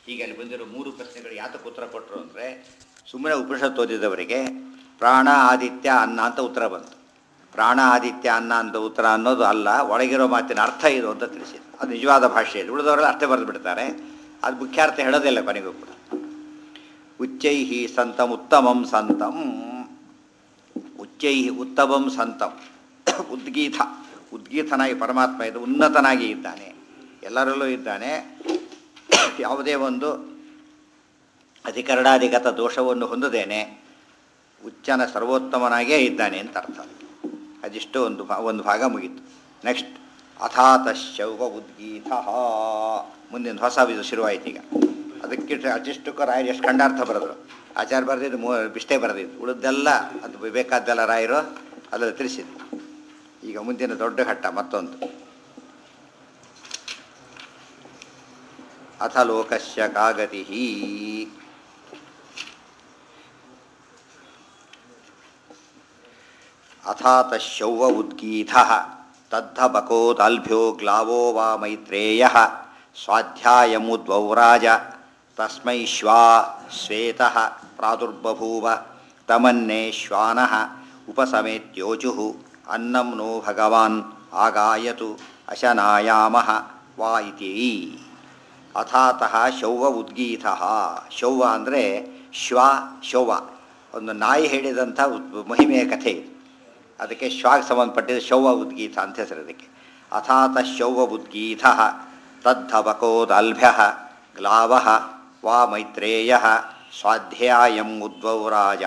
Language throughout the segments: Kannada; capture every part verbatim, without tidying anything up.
ಹೀಗೆ ಅಲ್ಲಿ ಬಂದಿರೋ ಮೂರು ಪ್ರಶ್ನೆಗಳು ಯಾತಕ್ಕೆ ಉತ್ತರ ಕೊಟ್ಟರು ಅಂದರೆ ಸುಮ್ಮನೆ ಉಪನಿಷತ್ತು ಓದಿದವರಿಗೆ ಪ್ರಾಣ ಆದಿತ್ಯ ಅನ್ನ ಅಂತ ಉತ್ತರ ಬಂತು. ಪ್ರಾಣ ಆದಿತ್ಯ ಅನ್ನ ಅಂತ ಉತ್ತರ ಅನ್ನೋದು ಅಲ್ಲ, ಒಳಗಿರೋ ಮಾತಿನ ಅರ್ಥ ಇದು ಅಂತ ತಿಳಿಸಿದ್ರು. ಅದು ನಿಜವಾದ ಭಾಷೆಯಲ್ಲಿ ಉಳಿದವರೆಲ್ಲ ಅರ್ಥ ಬರೆದು ಬಿಡ್ತಾರೆ, ಅದು ಮುಖ್ಯಾರ್ಥ ಹೇಳೋದಿಲ್ಲ ಕೊನೆಗೂ ಕೂಡ. ಉಚ್ಚೈಹಿ ಸಂತಂ ಉತ್ತಮಂ ಸಂತಂ, ಉಚ್ಚೈಹಿ ಉತ್ತಮಂ ಸಂತಂ ಉದ್ಗೀತ, ಉದ್ಗೀತನಾಗಿ ಪರಮಾತ್ಮ ಇದು ಉನ್ನತನಾಗಿ ಇದ್ದಾನೆ, ಎಲ್ಲರಲ್ಲೂ ಇದ್ದಾನೆ. ಯಾವುದೇ ಒಂದು ಅಧಿಕರಣಾಧಿಗತ ದೋಷವನ್ನು ಹೊಂದದೇನೆ ಉಚ್ಚನ ಸರ್ವೋತ್ತಮನಾಗೇ ಇದ್ದಾನೆ ಅಂತ ಅರ್ಥ. ಅದಿಷ್ಟು ಒಂದು ಭಾ ಒಂದು ಭಾಗ ಮುಗೀತು. ನೆಕ್ಸ್ಟ್ ಅಥಾತ ಶೌವ ಉದ್ಗೀತ, ಮುಂದಿನ ಹೊಸ ಇದು ಶುರುವಾಯ್ತು. ಈಗ ಅದಕ್ಕೆ ಅಷ್ಟಿಷ್ಟಕ್ಕೂ ರಾಯರು ಎಷ್ಟು ಖಂಡಾರ್ಥ ಬರೆದ್ರು. ಆಚಾರ್ಯ ಬರೆದಿದ್ದು ಮೂ ಇಷ್ಟೇ ಬರೆದಿದ್ದು, ಉಳಿದೆಲ್ಲ ಅದು ಬೇಕಾದ್ದೆಲ್ಲ ರಾಯರು ಅದರಲ್ಲಿ ತಿಳಿಸಿದ್ರು. ಈಗ ಮುಂದಿನ ದೊಡ್ಡ ಘಟ್ಟ ಮತ್ತೊಂದು. ಅಥ ಲೋಕಸ್ಯ ಕಾಗತಿ ಅಥಾತ ಶೌವ ಉದ್ಗೀತ ತದ್ಧಬಕೋದಾಲ್ಭ್ಯೋ ಗ್ಲಾವೋ ವಾ ಮೈತ್ರೇಯ ಸ್ವಾಧ್ಯಾಯಮುದ್ವೌರಾಜ ತಸ್ಮೈ ಶ್ವಾ ಶ್ವೇತಃ ಪ್ರಾದುರ್ಬಭೂವ ತಮನ್ನೇ ಶ್ವಾನಃ ಉಪಸಮೇತ್ಯೋಚುಃ ಅನ್ನಂ ನೋ ಭಗವಾನ್ ಆಗಾಯತು ಅಶನಾಯಾಮಃ ವಾ ಇತಿ. ಅಥಾತಃ ಶೌವ ಉದ್ಗೀತ. ಶೌವ ಅಂದರೆ ಶ್ವ ಶೌವ, ಒಂದು ನಾಯಿ ಹೇಳಿದಂಥ ಮಹಿಮೆಯ ಕಥೆ ಇದು. ಅದಕ್ಕೆ ಶ್ವಾಗ ಸಂಬಂಧಪಟ್ಟಿದ್ದು ಶೌವ ಉದ್ಗೀತ ಅಂತ ಹೆಸರು ಅದಕ್ಕೆ. ಅಥಾತ ಶೌವ ಉದ್ಗೀತ ತದ್ಧಬಕೋದಾಲ್ಭ್ಯ ಗ್ಲಾವ ವಾ ಮೈತ್ರೇಯ ಸ್ವಾಧ್ಯಾಯಂ ಉದ್ವೌರಾಜ.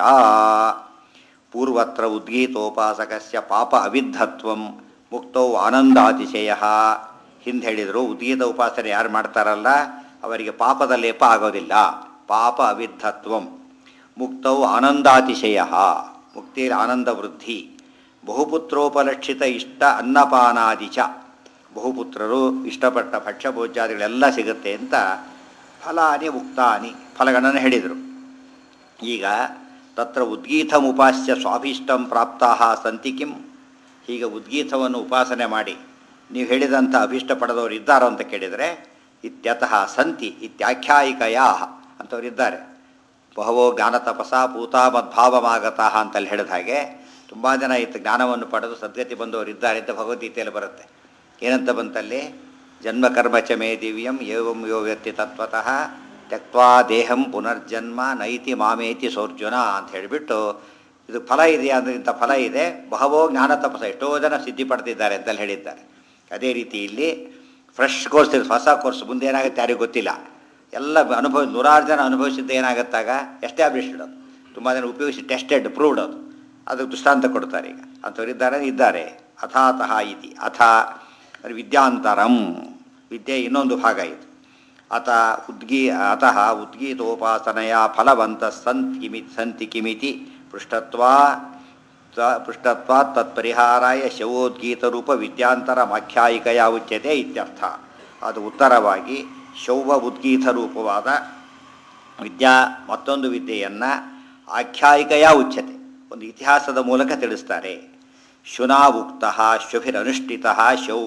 ಪೂರ್ವತ್ರ ಉದ್ಗೀತೋಪಾಸಕಸ್ಯ ಪಾಪ ಅವಿದ್ಧತ್ವಂ ಮುಕ್ತೌ ಆನಂದಾತಿಶಯ. ಹಿಂದೆ ಹೇಳಿದರು, ಉದ್ಗೀತ ಉಪಾಸನೆ ಯಾರು ಮಾಡ್ತಾರಲ್ಲ ಅವರಿಗೆ ಪಾಪದ ಲೇಪ ಆಗೋದಿಲ್ಲ. ಪಾಪ ಅವಿದ್ಧತ್ವಂ ಮುಕ್ತೌ ಆನಂದಾತಿಶಯ, ಮುಕ್ತಿಯಲ್ಲಿ ಆನಂದ ವೃದ್ಧಿ. ಬಹುಪುತ್ರೋಪಲಕ್ಷಿತ ಇಷ್ಟ ಅನ್ನಪಾನಾದಿ ಚ, ಬಹುಪುತ್ರರು ಇಷ್ಟಪಟ್ಟ ಭಕ್ಷ್ಯ ಭೋಜ್ಯಾದಿಗಳೆಲ್ಲ ಸಿಗುತ್ತೆ ಅಂತ ಫಲಾನಿ ಮುಕ್ತಾನಿ ಫಲಗಳನ್ನು ಹೇಳಿದರು. ಈಗ ತತ್ರ ಉದ್ಗೀತಮುಪಾಸ್ಯ ಸ್ವಾಭೀಷ್ಟಂ ಪ್ರಾಪ್ತಾಃ ಸಂತಿ ಕಿಂ. ಹೀಗೆ ಉದ್ಗೀತವನ್ನು ಉಪಾಸನೆ ಮಾಡಿ ನೀವು ಹೇಳಿದಂಥ ಅಭೀಷ್ಟ ಪಡೆದವರು ಇದ್ದಾರೋ ಅಂತ ಕೇಳಿದರೆ ಇತ್ಯತಃ ಸಂತಿ ಇತ್ಯಾಖ್ಯಾಯಿಕಯಾ ಅಂಥವರಿದ್ದಾರೆ. ಬಹವೋ ಜ್ಞಾನ ತಪಸ ಪೂತಾ ಮದ್ಭಾವಮಾಗತಃ ಅಂತಲ್ಲಿ ಹೇಳಿದ ಹಾಗೆ ತುಂಬ ಜನ ಇತ್ತು ಜ್ಞಾನವನ್ನು ಪಡೆದು ಸದ್ಗತಿ ಬಂದವರು ಇದ್ದಾರೆ ಅಂತ ಭಗವದ್ಗೀತೆಯಲ್ಲಿ ಬರುತ್ತೆ. ಏನಂತ ಬಂತಲ್ಲಿ? ಜನ್ಮಕರ್ಮ ಚ ಮೇ ದಿವ್ಯಂ ಏವಂ ಯೋ ವ್ಯಕ್ತಿ ತತ್ವತಃ ತ್ಯಕ್ವಾ ದೇಹಂ ಪುನರ್ಜನ್ಮ ನೈತಿ ಮಾಮೇತಿ ಸೋರ್ಜುನ ಅಂತ ಹೇಳಿಬಿಟ್ಟು, ಇದು ಫಲ ಇದೆಯಾ ಅಂದರೆ ಇಂಥ ಫಲ ಇದೆ, ಬಹವೋ ಜ್ಞಾನ ತಪಸ ಎಷ್ಟೋ ಜನ ಸಿದ್ಧಿ ಪಡೆದಿದ್ದಾರೆ ಅಂತಲ್ಲಿ ಹೇಳಿದ್ದಾರೆ. ಅದೇ ರೀತಿ ಇಲ್ಲಿ ಫ್ರೆಶ್ ಕೋರ್ಸ್ ಇರುತ್ತೆ, ಹೊಸ ಕೋರ್ಸ್, ಮುಂದೆ ಏನಾಗುತ್ತೆ ಯಾರಿಗೂ ಗೊತ್ತಿಲ್ಲ. ಎಲ್ಲ ಅನುಭವ ನೂರಾರು ಜನ ಅನುಭವಿಸಿದ್ದು ಏನಾಗುತ್ತಾಗ ಎಸ್ಟ್ಯಾಬ್ಲಿಷ್ಡ್, ಅದು ತುಂಬ ಜನ ಉಪಯೋಗಿಸಿ ಟೆಸ್ಟೆಡ್ ಪ್ರೂವ್ಡ್, ಅದು ಅದಕ್ಕೆ ದೃಷ್ಟಾಂತ ಕೊಡ್ತಾರೆ. ಈಗ ಅಂಥವ್ರಿದ್ದಾರೆ ಇದ್ದಾರೆ. ಅಥಾತಃ ಇತಿ ಅಥ ವಿದ್ಯಾಂತರಂ, ವಿದ್ಯೆ ಇನ್ನೊಂದು ಭಾಗ ಇದು. ಅಥ ಉದ್ಗೀ ಅತಃ ಉದ್ಗೀತೋಪಾಸನೆಯ ಫಲವಂತ ಸಂತ್ ಕಿಮಿ ಸಂತಿ ಕಿಮಿತಿ ಪೃಷ್ಟತ್ವಾ ಪೃಷ್ಟತ್ವಾ ತತ್ಪರಿಹಾರಾಯ ಶವೋದ್ಗೀತರೂಪ ವಿದ್ಯಾಂತರಮಾಖ್ಯಾಯಿಕೆಯ ಉಚ್ಯತೆ ಇತ್ಯರ್ಥ. ಅದು ಉತ್ತರವಾಗಿ ಶೌವ ಉದ್ಗೀತ ರೂಪವಾದ ವಿದ್ಯಾ ಮತ್ತೊಂದು ವಿದ್ಯೆಯನ್ನು ಆಖ್ಯಾಯಿಕೆಯ ಉಚ್ಯತೆ, ಒಂದು ಇತಿಹಾಸದ ಮೂಲಕ ತಿಳಿಸ್ತಾರೆ. ಶುನಾ ಉಕ್ತ ಶ್ವಭಿರನುಷ್ಠಿತ ಶೌವ.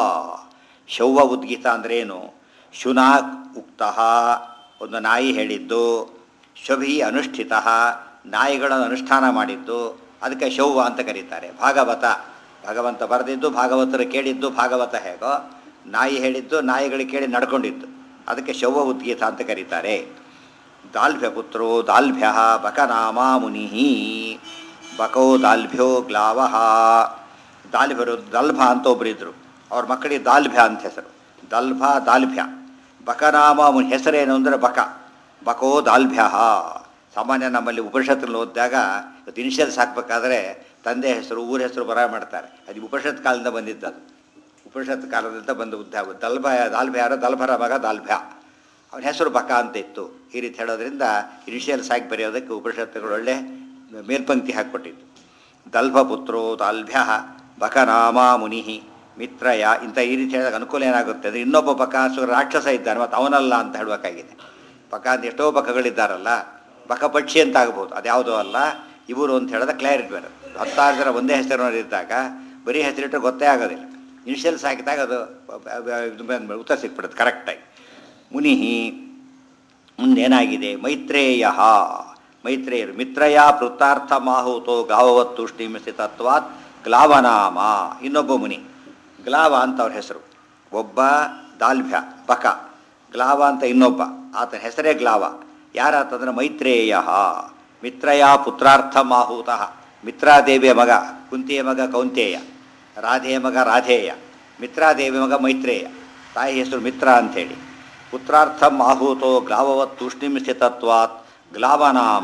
ಶೌವ ಉದ್ಗೀತ ಅಂದ್ರೇನು? ಶುನಾ ಉಕ್ತ, ಒಂದು ನಾಯಿ ಹೇಳಿದ್ದು, ಶ್ವಭಿ ಅನುಷ್ಠಿತ, ನಾಯಿಗಳನ್ನು ಅನುಷ್ಠಾನ ಮಾಡಿದ್ದು, ಅದಕ್ಕೆ ಶೌವ ಅಂತ ಕರೀತಾರೆ. ಭಾಗವತ, ಭಗವಂತ ಬರೆದಿದ್ದು, ಭಾಗವತರು ಕೇಳಿದ್ದು. ಭಾಗವತ ಹೇಗೋ ನಾಯಿ ಹೇಳಿದ್ದು, ನಾಯಿಗಳಿಗೆ ಕೇಳಿ ನಡ್ಕೊಂಡಿದ್ದು, ಅದಕ್ಕೆ ಶೌವ ಉದ್ಗೀತ ಅಂತ ಕರೀತಾರೆ. ದಾಲ್ಭ್ಯ ಪುತ್ರೋ ದಾಲ್ಭ್ಯ ಬಕನಾಮ ಮುನಿ. ಬಕೋ ದಾಲ್ಭ್ಯೋ ಗ್ಲಾವ. ದಾಲ್ಭ್ಯರು ದಲ್ಭ ಅಂತ ಒಬ್ಬರಿದ್ದರು, ಅವ್ರ ಮಕ್ಕಳಿಗೆ ದಾಲ್ಭ್ಯ ಅಂತ ಹೆಸರು. ದಲ್ಭ ದಾಲ್ಭ್ಯ. ಬಕನಾಮ ಮುನಿ ಹೆಸರೇನು ಅಂದರೆ ಬಕ. ಬಕೋ ದಾಲ್ಭ್ಯ. ಸಾಮಾನ್ಯ ನಮ್ಮಲ್ಲಿ ಉಪನಿಷತ್ತಲ್ಲಿ ಓದಿದಾಗ ಇನಿಷಿಯಲ್ಸ್ ಹಾಕಬೇಕಾದ್ರೆ ತಂದೆ ಹೆಸರು ಊರ ಹೆಸರು ಬರ ಮಾಡ್ತಾರೆ. ಅದು ಉಪನಿಷತ್ ಕಾಲದಿಂದ ಬಂದಿದ್ದು, ಅದು ಉಪನಿಷತ್ ಕಾಲದಿಂದ ಬಂದ ಉದ್ದ. ದಲ್ಭ ದಾಲ್ಭ್ಯ ಯಾರೋ ದಲ್ಭರ ಮಗ ದಾಲ್ಭ್ಯ, ಅವನ ಹೆಸರು ಬಕ ಅಂತ ಇತ್ತು. ಈ ರೀತಿ ಹೇಳೋದ್ರಿಂದ ಇನಿಷಿಯಲ್ಸ್ ಹಾಕಿ ಬರೆಯೋದಕ್ಕೆ ಉಪನಿಷತ್ತುಗಳು ಒಳ್ಳೆ ಮೇಲ್ಪಂಕ್ತಿ ಹಾಕಿಕೊಟ್ಟಿತ್ತು. ದಲ್ಭ ಪುತ್ರೋ ದಾಲ್ಭ್ಯ ಬಕನಾಮ ಮುನಿ ಮಿತ್ರಯ. ಇಂಥ ಈ ರೀತಿ ಹೇಳಿದಾಗ ಅನುಕೂಲ ಏನಾಗುತ್ತೆ ಅಂದರೆ ಇನ್ನೊಬ್ಬ ಬಕಾಸುರ ರಾಕ್ಷಸ ಇದ್ದಾನೆ ಮತ್ತು ಅವನಲ್ಲ ಅಂತ ಹೇಳಬೇಕಾಗಿದೆ. ಬಕ ಅಂತ ಎಷ್ಟೋ ಬಕಗಳಿದ್ದಾರಲ್ಲ, ಬಕ ಪಕ್ಷಿ ಅಂತ ಆಗ್ಬೋದು, ಅದ್ಯಾವುದೋ ಅಲ್ಲ ಇವರು ಅಂತ ಹೇಳಿದ ಕ್ಲಾರಿಟಿ ಬೇರೆ. ಹತ್ತಾರು ಜನ ಒಂದೇ ಹೆಸರಿನವರಿದ್ದಾಗ ಬರೀ ಹೆಸರಿಟ್ಟರೆ ಗೊತ್ತೇ ಆಗೋದಿಲ್ಲ. ಇನಿಷಿಯಲ್ಸ್ ಹಾಕಿದಾಗ ಅದು ಉತ್ತರ ಸಿಕ್ಬಿಡುತ್ತೆ ಕರೆಕ್ಟಾಗಿ. ಮುನಿ ಮುಂದೇನಾಗಿದೆ ಮೈತ್ರೇಯ ಮೈತ್ರೇಯರು ಮಿತ್ರಯ ಪೃತಾರ್ಥ ಮಾಹುತೋ ಗಾವವತ್ ತುಷ್ಟಿಮಿಸಿ ತತ್ವಾತ್ ಗ್ಲಾವನಾಮ ಇನ್ನೊಬ್ಬ ಮುನಿ ಗ್ಲಾವ ಅಂತ ಅವ್ರ ಹೆಸರು. ಒಬ್ಬ ದಾಲ್ಭ್ಯ ಬಕ, ಗ್ಲಾವ ಅಂತ ಇನ್ನೊಬ್ಬ, ಆತನ ಹೆಸರೇ ಗ್ಲಾವ. ಯಾರಾತಂದ್ರೆ ಮೈತ್ರೇಯ ಮಿತ್ರಯ ಪುತ್ರಾರ್ಥ ಮಾಹುತಃ, ಮಿತ್ರಾದೇವಿಯ ಮಗ ಕುಂತಿಯ ಮಗ ಕೌಂತೇಯ, ರಾಧೆಯ ಮಗ ರಾಧೇಯ, ಮಿತ್ರಾದೇವಿಯ ಮಗ ಮೈತ್ರೇಯ, ತಾಯಿ ಹೆಸರು ಮಿತ್ರ ಅಂಥೇಳಿ. ಪುತ್ರಾರ್ಥ ಮಾಹುತೋ ಗ್ಲಾವವತ್ ತೂಷ್ಣಿಂ ಸ್ಥಿತತ್ವಾತ್ ಗ್ಲಾವನಾಮ.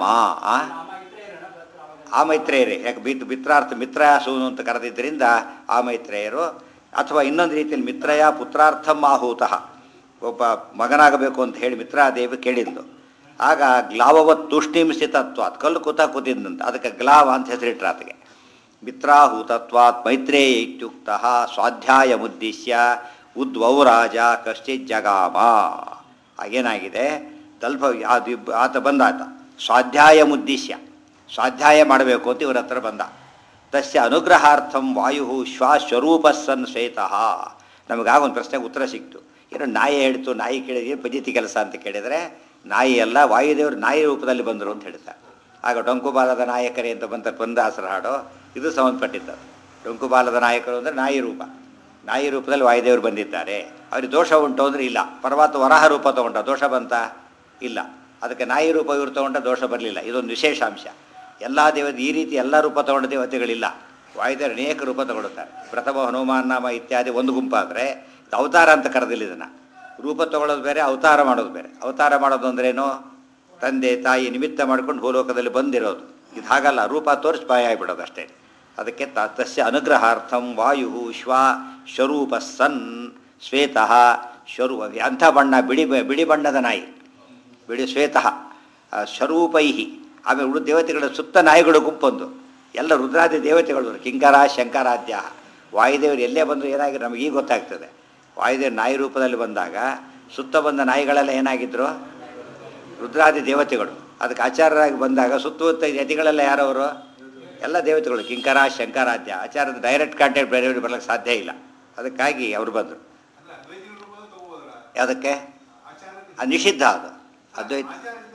ಆ ಮೈತ್ರೇಯರೇ, ಯಾಕೆ ಬಿತ್ ಮಿತ್ರಾರ್ಥ ಮಿತ್ರಯಾಸೂನು ಅಂತ ಕರೆದಿದ್ದರಿಂದ ಆ ಮೈತ್ರೇಯರು. ಅಥವಾ ಇನ್ನೊಂದು ರೀತಿಯಲ್ಲಿ ಮಿತ್ರಯ ಪುತ್ರಾರ್ಥ ಮಾಹುತಃ, ಒಬ್ಬ ಮಗನಾಗಬೇಕು ಅಂತ ಹೇಳಿ ಮಿತ್ರಾದೇವಿ ಕೇಳಿದ್ಲು. ಆಗ ಗ್ಲಾವವತ್ ತೂಷ್ಣಿಂ ಸ್ಥಿತತ್ವಾತ್, ಕಲ್ಲು ಕೂತ ಕೂತಿದ್ದಂತ, ಅದಕ್ಕೆ ಗ್ಲಾವ ಅಂತ ಹೆಸರಿಟ್ರ ಆತಗೆ. ಮಿತ್ರಾಹೂತತ್ವಾತ್ ಮೈತ್ರೇಯ ಇತ್ಯುಕ್ತ ಸ್ವಾಧ್ಯಾಯ ಮುದ್ದಿಶ್ಯ ಉದ್ವೌರಾಜ ಕಶ್ಚಿತ್ ಜಗಾಮ. ಹಾಗೇನಾಗಿದೆ, ದಲ್ಪ ಅದು ಆತ ಬಂದಾತ ಸ್ವಾಧ್ಯಾಯ ಮುದ್ದಿಶ್ಯ, ಸ್ವಾಧ್ಯಾಯ ಮಾಡಬೇಕು ಅಂತ ಇವ್ರ ಹತ್ರ ಬಂದ. ತಸ್ಯ ಅನುಗ್ರಹಾರ್ಥಂ ವಾಯು ಶ್ವಾಸ್ವರೂಪಸ್ಸನ್ ಶ್ವೇತಃ. ನಮಗಾಗ ಒಂದು ಪ್ರಶ್ನೆಗೆ ಉತ್ತರ ಸಿಕ್ತು. ಏನೋ ನಾಯಿ ಹೇಳ್ತು, ನಾಯಿ ಕೇಳಿದ್ರೆ ಪದ್ಧತಿ ಕೆಲಸ ಅಂತ ಕೇಳಿದರೆ ನಾಯಿ ಎಲ್ಲ ವಾಯುದೇವರು ನಾಯಿ ರೂಪದಲ್ಲಿ ಬಂದರು ಅಂತ ಹೇಳ್ತಾರೆ. ಆಗ ಡೊಂಕುಬಾಲದ ನಾಯಕರೇ ಅಂತ ಬಂತ ಬಂದಾಸರ ಹಾಡು ಇದು ಸಂಬಂಧಪಟ್ಟಿದ್ದದು. ಡೊಂಕುಬಾಲದ ನಾಯಕರು ಅಂದರೆ ನಾಯಿ ರೂಪ, ನಾಯಿ ರೂಪದಲ್ಲಿ ವಾಯುದೇವರು ಬಂದಿದ್ದಾರೆ. ಅವ್ರಿಗೆ ದೋಷ ಉಂಟು ಅಂದರೆ ಇಲ್ಲ. ಪರಮಾತ್ಮ ವರಾಹ ರೂಪ ತೊಗೊಂಡ ದೋಷ ಬಂತ ಇಲ್ಲ. ಅದಕ್ಕೆ ನಾಯಿ ರೂಪ ಇವರು ತೊಗೊಂಡ ದೋಷ ಬರಲಿಲ್ಲ. ಇದೊಂದು ವಿಶೇಷಾಂಶ. ಎಲ್ಲ ದೇವತೆ ಈ ರೀತಿ ಎಲ್ಲ ರೂಪ ತೊಗೊಂಡ ದೇವತೆಗಳಿಲ್ಲ. ವಾಯುದೇವರು ಅನೇಕ ರೂಪ ತಗೊಳ್ಳುತ್ತಾರೆ. ಪ್ರಥಮ ಹನುಮಾನ್ ನಾಮ ಇತ್ಯಾದಿ ಒಂದು ಗುಂಪಾದರೆ ಅವತಾರ ಅಂತ ಕರೆದಿಲ್ಲ. ಇದನ್ನು ರೂಪ ತಗೊಳ್ಳೋದು ಬೇರೆ, ಅವತಾರ ಮಾಡೋದು ಬೇರೆ. ಅವತಾರ ಮಾಡೋದು ಅಂದ್ರೇನು, ತಂದೆ ತಾಯಿ ನಿಮಿತ್ತ ಮಾಡ್ಕೊಂಡು ಭೂಲೋಕದಲ್ಲಿ ಬಂದಿರೋದು. ಇದು ಹಾಗಲ್ಲ, ರೂಪ ತೋರಿಸಿ ಬಾಯಿ ಆಗಿಬಿಡೋದು ಅಷ್ಟೇ. ಅದಕ್ಕೆ ತ ತಸ್ಯ ಅನುಗ್ರಹಾರ್ಥಂ ವಾಯು ಶ್ವ ಸ್ವರೂಪ ಸನ್ ಶ್ವೇತಃ ಸ್ವರೂಪ. ಅಂಥ ಬಣ್ಣ ಬಿಳಿ ಬಿಳಿ ಬಣ್ಣದ ನಾಯಿ, ಬಿಳಿ ಶ್ವೇತಃ ಸ್ವರೂಪೈಹಿ. ಆಮೇಲೆ ಉಳಿದ ದೇವತೆಗಳ ಸುತ್ತ ನಾಯಿಗಳು ಗುಂಪೊಂದು, ಎಲ್ಲ ರುದ್ರಾದಿ ದೇವತೆಗಳು, ಕಿಂಕರ ಶಂಕರಾದ್ಯ. ವಾಯುದೇವರು ಎಲ್ಲೇ ಬಂದರೂ ಏನಾಗಿರೋ ನಮಗೆ ಈಗ ಗೊತ್ತಾಗ್ತದೆ. ವಾಯುದೇವರು ನಾಯಿ ರೂಪದಲ್ಲಿ ಬಂದಾಗ ಸುತ್ತ ಬಂದ ನಾಯಿಗಳೆಲ್ಲ ಏನಾಗಿದ್ದರು, ರುದ್ರಾದಿ ದೇವತೆಗಳು. ಅದಕ್ಕೆ ಆಚಾರ್ಯರಾಗಿ ಬಂದಾಗ ಸುತ್ತಮುತ್ತ ಯತಿಗಳೆಲ್ಲ ಯಾರವರು, ಎಲ್ಲ ದೇವತೆಗಳು, ಕಿಂಕರ ಶಂಕರಾದ್ಯ. ಆಚಾರ್ಯದ ಡೈರೆಕ್ಟ್ ಕಾಂಟ್ಯಾಕ್ಟ್ ಬೇರೆಯವ್ರಿಗೆ ಬರ್ಲಿಕ್ಕೆ ಸಾಧ್ಯ ಇಲ್ಲ. ಅದಕ್ಕಾಗಿ ಅವರು ಬಂದರು. ಯಾವುದಕ್ಕೆ ಅದು ನಿಷಿದ್ಧ, ಅದು ಅದ್ವೈತ.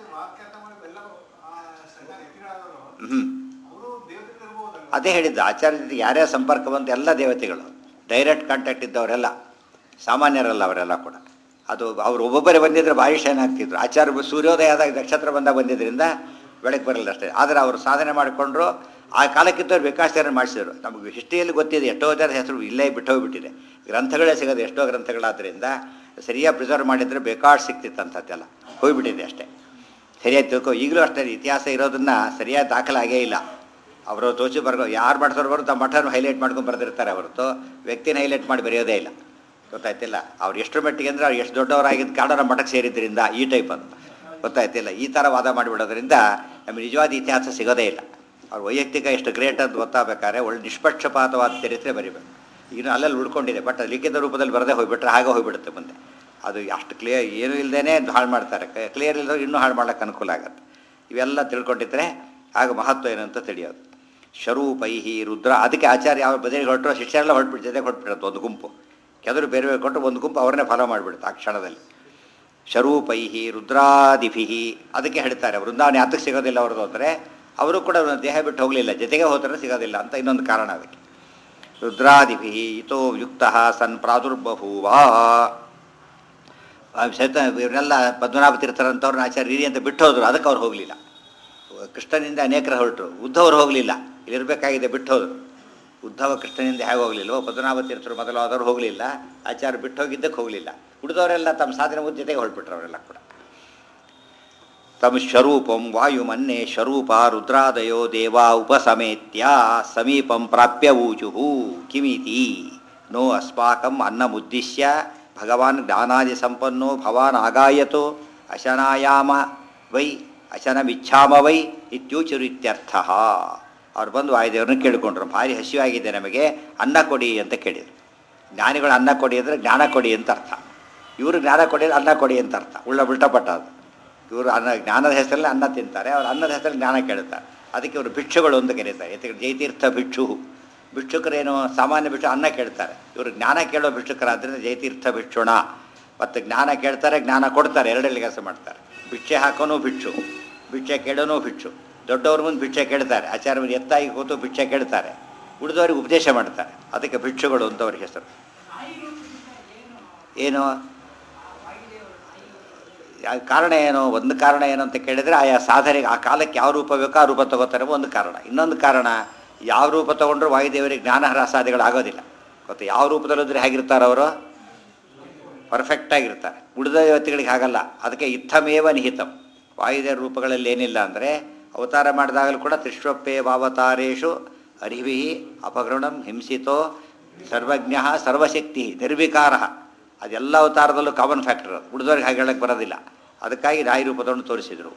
ಹ್ಞೂ ಅದೇ ಹೇಳಿದ್ದು, ಆಚಾರ್ಯ ಜೊತೆಗೆ ಯಾರ್ಯಾರ ಸಂಪರ್ಕ ಬಂತು ಎಲ್ಲ ದೇವತೆಗಳು, ಡೈರೆಕ್ಟ್ ಕಾಂಟ್ಯಾಕ್ಟ್ ಇದ್ದವರೆಲ್ಲ, ಸಾಮಾನ್ಯರಲ್ಲ ಅವರೆಲ್ಲ ಕೂಡ. ಅದು ಅವರು ಒಬ್ಬೊಬ್ಬರೇ ಬಂದಿದ್ದರೆ ಭಾರಿ ಶೈನ್ ಆಗ್ತಿದ್ರು. ಆಚಾರ್ಯ ಸೂರ್ಯೋದಯ ಆದಾಗ ನಕ್ಷತ್ರ ಬಂದಾಗ ಬಂದಿದ್ದರಿಂದ ಬೆಳಗ್ಗೆ ಬರಲ್ಲ ಅಷ್ಟೇ. ಆದರೆ ಅವರು ಸಾಧನೆ ಮಾಡಿಕೊಂಡ್ರು. ಆ ಕಾಲಕ್ಕಿದ್ದವ್ರು ಬೇಕಾಶ್ಚರ್ಯ ಮಾಡಿಸಿದ್ರು. ನಮಗೆ ಹಿಸ್ಟ್ರಿಯಲ್ಲಿ ಗೊತ್ತಿದೆ, ಎಷ್ಟೋ ಜನ ಹೆಸರು ಇಲ್ಲೇ ಬಿಟ್ಟೋಗ್ಬಿಟ್ಟಿದೆ. ಗ್ರಂಥಗಳೇ ಸಿಗೋದು ಎಷ್ಟೋ ಗ್ರಂಥಗಳಾದ್ದರಿಂದ ಸರಿಯಾಗಿ ಪ್ರಿಸರ್ವ್ ಮಾಡಿದರೆ ಬೇಕಾಷ್ಟು ಸಿಕ್ತಿತ್ತಂಥದ್ದೆಲ್ಲ ಹೋಗಿಬಿಟ್ಟಿದೆ ಅಷ್ಟೇ. ಸರಿಯಾಗಿ ತಿಳ್ಕೊ. ಈಗಲೂ ಅಷ್ಟೇ ಇತಿಹಾಸ ಇರೋದನ್ನು ಸರಿಯಾಗಿ ದಾಖಲಾಗೇ ಇಲ್ಲ. ಅವರು ತೋಚಿ ಬರ್ಗೋ ಯಾರು ಮಾಡ್ಸೋರು ಬರೋ ತಮ್ಮ ಮಠನ ಹೈಲೈಟ್ ಮಾಡ್ಕೊಂಡು ಬರೆದಿರ್ತಾರೆ ಹೊರತು ವ್ಯಕ್ತಿನ ಹೈಲೈಟ್ ಮಾಡಿ ಬರೆಯೋದೇ ಇಲ್ಲ. ಗೊತ್ತಾಯ್ತಿಲ್ಲ. ಅವ್ರು ಎಷ್ಟು ಮಟ್ಟಿಗೆ ಅಂದರೆ ಅವ್ರು ಎಷ್ಟು ದೊಡ್ಡವರಾಗಿದ್ದು ಕಾರಣ ನಮ್ಮ ಮಠಕ್ಕೆ ಸೇರಿದ್ದರಿಂದ ಈ ಟೈಪ್ ಅದು ಗೊತ್ತಾಯ್ತಿಲ್ಲ. ಈ ಥರ ವಾದ ಮಾಡಿಬಿಡೋದ್ರಿಂದ ನಮಗೆ ನಿಜವಾದ ಇತಿಹಾಸ ಸಿಗೋದೇ ಇಲ್ಲ. ಅವ್ರು ವೈಯಕ್ತಿಕ ಎಷ್ಟು ಗ್ರೇಟ್ ಅಂತ ಗೊತ್ತಾಗಬೇಕಾದ್ರೆ ಒಳ್ಳೆ ನಿಷ್ಪಕ್ಷಪಾತವಾದ ಚರಿತ್ರೆ ಬರೀಬೇಕು. ಇನ್ನು ಅಲ್ಲಲ್ಲಿ ಉಳ್ಕೊಂಡಿದೆ, ಬಟ್ ಲಿಖಿತ ರೂಪದಲ್ಲಿ ಬರದೇ ಹೋಗಿಬಿಟ್ರೆ ಹಾಗೆ ಹೋಗಿಬಿಡುತ್ತೆ ಮುಂದೆ. ಅದು ಅಷ್ಟು ಕ್ಲಿಯರ್ ಏನೂ ಇಲ್ಲದೇ ಹಾಳು ಮಾಡ್ತಾರೆ. ಕ್ಲಿಯರ್ ಇಲ್ಲದೋ ಇನ್ನೂ ಹಾಳು ಮಾಡೋಕ್ಕೆ ಅನುಕೂಲ ಆಗುತ್ತೆ. ಇವೆಲ್ಲ ತಿಳ್ಕೊಂಡಿದ್ರೆ ಆಗ ಮಹತ್ವ ಏನಂತ ತಿಳಿಯೋದು. ಸ್ವರೂಪೈಹಿ ರುದ್ರ. ಅದಕ್ಕೆ ಆಚಾರ್ಯ ಯಾವ ಬದಲಿಗೆ ಹೊರಟರು ಶಿಷ್ಯರೆಲ್ಲ ಹೊರಟ್ಬಿಟ್ಟು ಜೊತೆಗೆ ಹೊರಟ್ಬಿಡುತ್ತೆ ಒಂದು ಗುಂಪು. ಕೆದರು ಬೇರೆ ಬೇರೆ ಕೊಟ್ಟರು ಒಂದು ಗುಂಪು ಅವ್ರನ್ನೇ ಫಾಲೋ ಮಾಡಿಬಿಡುತ್ತೆ ಆ ಕ್ಷಣದಲ್ಲಿ. ಸ್ವರೂಪೈಹಿ ರುದ್ರಾದಿಭಿ. ಅದಕ್ಕೆ ಹೇಳ್ತಾರೆ ವೃಂದಾವನ ಯಾತಕ್ಕೆ ಸಿಗೋದಿಲ್ಲ ಅವ್ರದ್ದು ಅಂದರೆ ಅವರು ಕೂಡ ದೇಹ ಬಿಟ್ಟು ಹೋಗಲಿಲ್ಲ, ಜೊತೆಗೆ ಹೋದರೆ ಸಿಗೋದಿಲ್ಲ ಅಂತ ಇನ್ನೊಂದು ಕಾರಣ ಅದಕ್ಕೆ. ರುದ್ರಾದಿಭಿ ಇತೋ ಯುಕ್ತ ಸನ್ ಪ್ರಾದುರ್ಬಭೂವ. ಸಹಿತ ಇವರೆಲ್ಲ ಪದ್ಮನಾಭ ತೀರ್ಥರಂಥವ್ರನ್ನ ಆಚಾರ್ಯ ಹಿರಿ ಅಂತ ಬಿಟ್ಟು ಹೋದರು. ಅದಕ್ಕೆ ಅವ್ರು ಹೋಗಲಿಲ್ಲ. ಕೃಷ್ಣನಿಂದ ಅನೇಕರು ಹೊರಟರು, ಉದ್ಧವರು ಹೋಗಲಿಲ್ಲ. ಇಲ್ಲಿರಬೇಕಾಗಿದೆ ಬಿಟ್ಟು ಹೋದರು. ಉದ್ಧವ ಕೃಷ್ಣನಿಂದ ಹೇಗೆ ಹೋಗಲಿಲ್ಲವೋ ಪದ್ಮನಾಭ ತೀರ್ಥರು ಮೊದಲಾದವರು ಹೋಗಲಿಲ್ಲ. ಆಚಾರ್ಯ ಬಿಟ್ಟು ಹೋಗಿದ್ದಕ್ಕೆ ಹೋಗಲಿಲ್ಲ. ಉಳಿದವರೆಲ್ಲ ತಮ್ಮ ಸಾಧನೆ ಮುದ್ದು ಜೊತೆಗೆ ಹೊರಟ್ಬಿಟ್ರು ಅವರೆಲ್ಲ ಕೂಡ. ತಮ್ಮ ಸ್ವರೂಪಂ ವಾಯು ಮನ್ನೆ ಸ್ವರೂಪ ರುದ್ರಾದಯೋ ದೇವಾ ಉಪಸಮೇತ್ಯ ಸಮೀಪಂ ಪ್ರಾಪ್ಯ ಊಚುಹು ಕಿಮಿತಿ ನೋ ಅಸ್ಮಾಕಂ ಅನ್ನಮುದ್ದಿಶ್ಯ ಭಗವಾನ್ ಜ್ಞಾನಾದಿ ಸಂಪನ್ನೋ ಭವಾನ್ ಆಗಾಯತೋ ಅಶನಾಯಾಮ ವೈ ಅಶನಮಿಚ್ಛಾಮ ವೈ ಇತ್ಯೂಚುರಿತ್ಯರ್ಥ. ಅವ್ರು ಬಂದು ವಾಯುದೇವ್ರನ್ನ ಕೇಳಿಕೊಂಡ್ರು, ಭಾರಿ ಹಸಿವಾಗಿದೆ ನಮಗೆ, ಅನ್ನ ಕೊಡಿ ಅಂತ ಕೇಳಿದರು. ಜ್ಞಾನಿಗಳು ಅನ್ನ ಕೊಡಿ ಅಂದರೆ ಜ್ಞಾನ ಕೊಡಿ ಅಂತ ಅರ್ಥ. ಇವರು ಜ್ಞಾನ ಕೊಡಿ ಅನ್ನ ಕೊಡಿ ಅಂತ ಅರ್ಥ. ಉಳ್ಳ ಉಲ್ಟಪಟ್ಟ ಅದು. ಇವರು ಅನ್ನ ಜ್ಞಾನದ ಹೆಸರಲ್ಲಿ ಅನ್ನ ತಿಂತಾರೆ, ಅವ್ರು ಅನ್ನದ ಹೆಸರಲ್ಲಿ ಜ್ಞಾನ ಕೇಳುತ್ತಾರೆ. ಅದಕ್ಕೆ ಇವರು ಭಿಕ್ಷುಗಳು ಅಂತ ಕರೀತಾರೆ. ಯಾಕೆ ಜೈತೀರ್ಥ ಭಿಕ್ಷು. ಭಿಕ್ಷುಕರೇನು ಸಾಮಾನ್ಯ ಭಿಕ್ಷು ಅನ್ನ ಕೇಳ್ತಾರೆ. ಇವರು ಜ್ಞಾನ ಕೇಳೋ ಭಿಕ್ಷುಕರಾದ್ದರಿಂದ ಜೈತೀರ್ಥ ಭಿಕ್ಷುಣ. ಮತ್ತು ಜ್ಞಾನ ಕೇಳ್ತಾರೆ, ಜ್ಞಾನ ಕೊಡ್ತಾರೆ, ಎರಡರಲ್ಲಿ ಕೆಲಸ ಮಾಡ್ತಾರೆ. ಭಿಕ್ಷೆ ಹಾಕೋನೂ ಭಿಕ್ಷು, ಭಿಕ್ಷೆ ಕೇಳೋನೂ ಭಿಕ್ಷು. ದೊಡ್ಡವ್ರ ಮುಂದೆ ಭಿಕ್ಷೆ ಕೇಳ್ತಾರೆ, ಆಚಾರ್ಯ ಮುಂದೆ ಎತ್ತಾಗಿ ಕೂತು ಭಿಕ್ಷೆ ಕೇಳ್ತಾರೆ, ಉಳಿದವ್ರಿಗೆ ಉಪದೇಶ ಮಾಡ್ತಾರೆ. ಅದಕ್ಕೆ ಭಿಕ್ಷುಗಳು ಅಂತ ಅವ್ರಿಗೆ ಹೆಸರು. ಏನು ಕಾರಣ ಏನು? ಒಂದು ಕಾರಣ ಏನು ಅಂತ ಕೇಳಿದರೆ ಆಯಾ ಸಾಧನೆಗೆ ಆ ಕಾಲಕ್ಕೆ ಯಾವ ರೂಪ ಬೇಕೋ ಆ ರೂಪ ತಗೋತಾರೆ ಒಂದು ಕಾರಣ. ಇನ್ನೊಂದು ಕಾರಣ, ಯಾವ ರೂಪ ತೊಗೊಂಡ್ರು ವಾಯುದೇವರಿಗೆ ಜ್ಞಾನ ಹ್ರಾಸಾದಿಗಳು ಆಗೋದಿಲ್ಲ. ಗೊತ್ತು, ಯಾವ ರೂಪದಲ್ಲಿದ್ದರೆ ಹೇಗಿರ್ತಾರೆ ಅವರು? ಪರ್ಫೆಕ್ಟಾಗಿರ್ತಾರೆ. ಉಳಿದ ದೇವತೆಗಳಿಗೆ ಹಾಗಲ್ಲ. ಅದಕ್ಕೆ ಇತ್ತಮೇವ ನಿಹಿತಂ. ವಾಯುದೇವರ ರೂಪಗಳಲ್ಲಿ ಏನಿಲ್ಲ ಅಂದರೆ ಅವತಾರ ಮಾಡಿದಾಗಲೂ ಕೂಡ ತ್ರಿಶ್ವಪ್ಪೇ ವಾವತಾರೇಶು ಅರಿಭಿ ಅಪಗೃಣಂ ಹಿಂಸಿತೋ ಸರ್ವಜ್ಞ ಸರ್ವಶಕ್ತಿ ನಿರ್ವಿಕಾರ. ಅದೆಲ್ಲ ಅವತಾರದಲ್ಲೂ ಕಾಮನ್ ಫ್ಯಾಕ್ಟರ್. ಉಳಿದವ್ರಿಗೆ ಹಾಗೆ ಹೇಳಕ್ಕೆ ಬರೋದಿಲ್ಲ. ಅದಕ್ಕಾಗಿ ನಾಯಿ ರೂಪದವನ್ನು ತೋರಿಸಿದರು.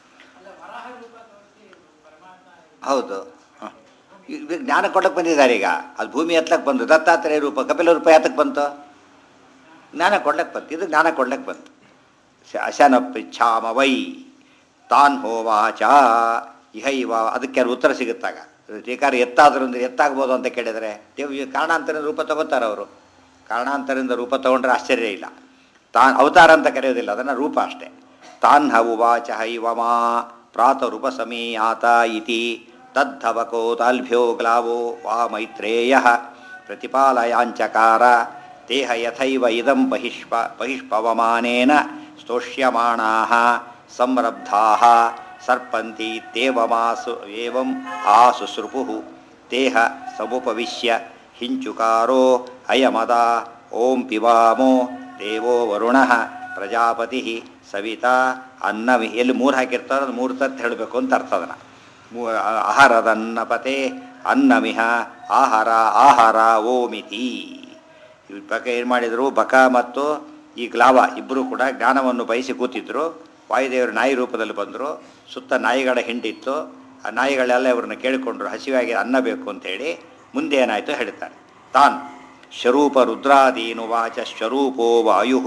ಹೌದು, ಹಾಂ. ಈಗ ಜ್ಞಾನ ಕೊಡಕ್ಕೆ ಬಂದಿದ್ದಾರೆ. ಈಗ ಅದು ಭೂಮಿ ಎತ್ತಕ್ಕೆ ಬಂತು. ದತ್ತಾತ್ರೇಯ ರೂಪ, ಕಪಿಲ ರೂಪ ಯಾತಕ್ಕೆ ಬಂತು? ಜ್ಞಾನ ಕೊಡ್ಲಕ್ಕೆ ಬಂತು. ಇದು ಜ್ಞಾನ ಕೊಡ್ಲಕ್ಕೆ ಬಂತು. ಅಶನ ಪೃಚ್ಛಾಮ ವೈ ತಾನ್ ಹೋವಾಚ ಇಹೈವ. ಅದಕ್ಕೆ ಅದು ಉತ್ತರ ಸಿಗುತ್ತಾಗ. ಟೀಕಾರ ಎತ್ತಾದರೂ ಅಂದರೆ ಎತ್ತಾಗ್ಬೋದು ಅಂತ ಕೇಳಿದರೆ ದೇವ್ ಕಾರಣಾಂತರದ ರೂಪ ತಗೋತಾರೆ ಅವರು. ಕಾರಣಾಂತರದಿಂದ ರೂಪ ತಗೊಂಡ್ರೆ ಆಶ್ಚರ್ಯ ಇಲ್ಲ. ತಾನ್ ಅವತಾರ ಅಂತ ಕರೆಯೋದಿಲ್ಲ, ಅದನ್ನು ರೂಪ ಅಷ್ಟೇ. ತಾನ್ ಹವಾಚ ಹೈವಮಾ ಪ್ರಾತರುಪ ಸಮೀಯಾತ ಇತಿ ತದ್ಧವಕೋ ತಾಲ್ಭ್ಯೋ ಗ್ಲಾವೋ ವಾ ಮೈತ್ರೇಯ ಪ್ರತಿಪಾಲಯಾಂಚಕಾರ ದೇಹ ಯಥೈವ ಇದಂ ಬಹಿಷ್ಪ ಬಹಿಷ್ಪವಮಾನೇನ ಸ್ತೋಷ್ಯಮಾಣಾಃ ಸಂರಬ್ಧಾಃ ಸರ್ಪಂತಿ ತೇವಮಾಸು ಏವಂ ಆಸುಸೃಪುಃ ದೇಹ ಸಮುಪವಿಶ್ಯ ಹಿಂಚುಕಾರೋ ಅಯಮದ ಓಂ ಪಿಬಾಮೋ ದೇವೋ ವರುಣಃ ಪ್ರಜಾಪತಿ ಸವಿತಾ ಅನ್ನವಿ. ಎಲ್ಲಿ ಮೂರು ಹಾಕಿರ್ತಾರೋ ಅದು ಮೂರು ತತ್ತು ಹೇಳಬೇಕು ಅಂತ ಅರ್ಥ. ಅದನ್ನು ಮೂ ಆಹಾರದನ್ನಪತೆ ಅನ್ನಮಿಹ ಆಹಾರ ಆಹಾರ ಓಮಿತಿ. ಇವ್ರ ಬಕ ಏನು ಮಾಡಿದರು? ಬಕ ಮತ್ತು ಈ ಗ್ಲಾವ ಇಬ್ಬರು ಕೂಡ ಜ್ಞಾನವನ್ನು ಬಯಸಿ ಕೂತಿದ್ರು. ವಾಯುದೇವರು ನಾಯಿ ರೂಪದಲ್ಲಿ ಬಂದರು. ಸುತ್ತ ನಾಯಿಗಳ ಹಿಂಡಿತ್ತು. ಆ ನಾಯಿಗಳೆಲ್ಲ ಇವ್ರನ್ನ ಕೇಳಿಕೊಂಡ್ರು, ಹಸಿವಾಗಿ ಅನ್ನ ಬೇಕು ಅಂತೇಳಿ. ಮುಂದೆ ಏನಾಯಿತು ಹೇಳ್ತಾರೆ. ತಾನ್ ಸ್ವರೂಪ ರುದ್ರಾದೀನು ವಾಚ ಸ್ವರೂಪೋ ವಾಯು.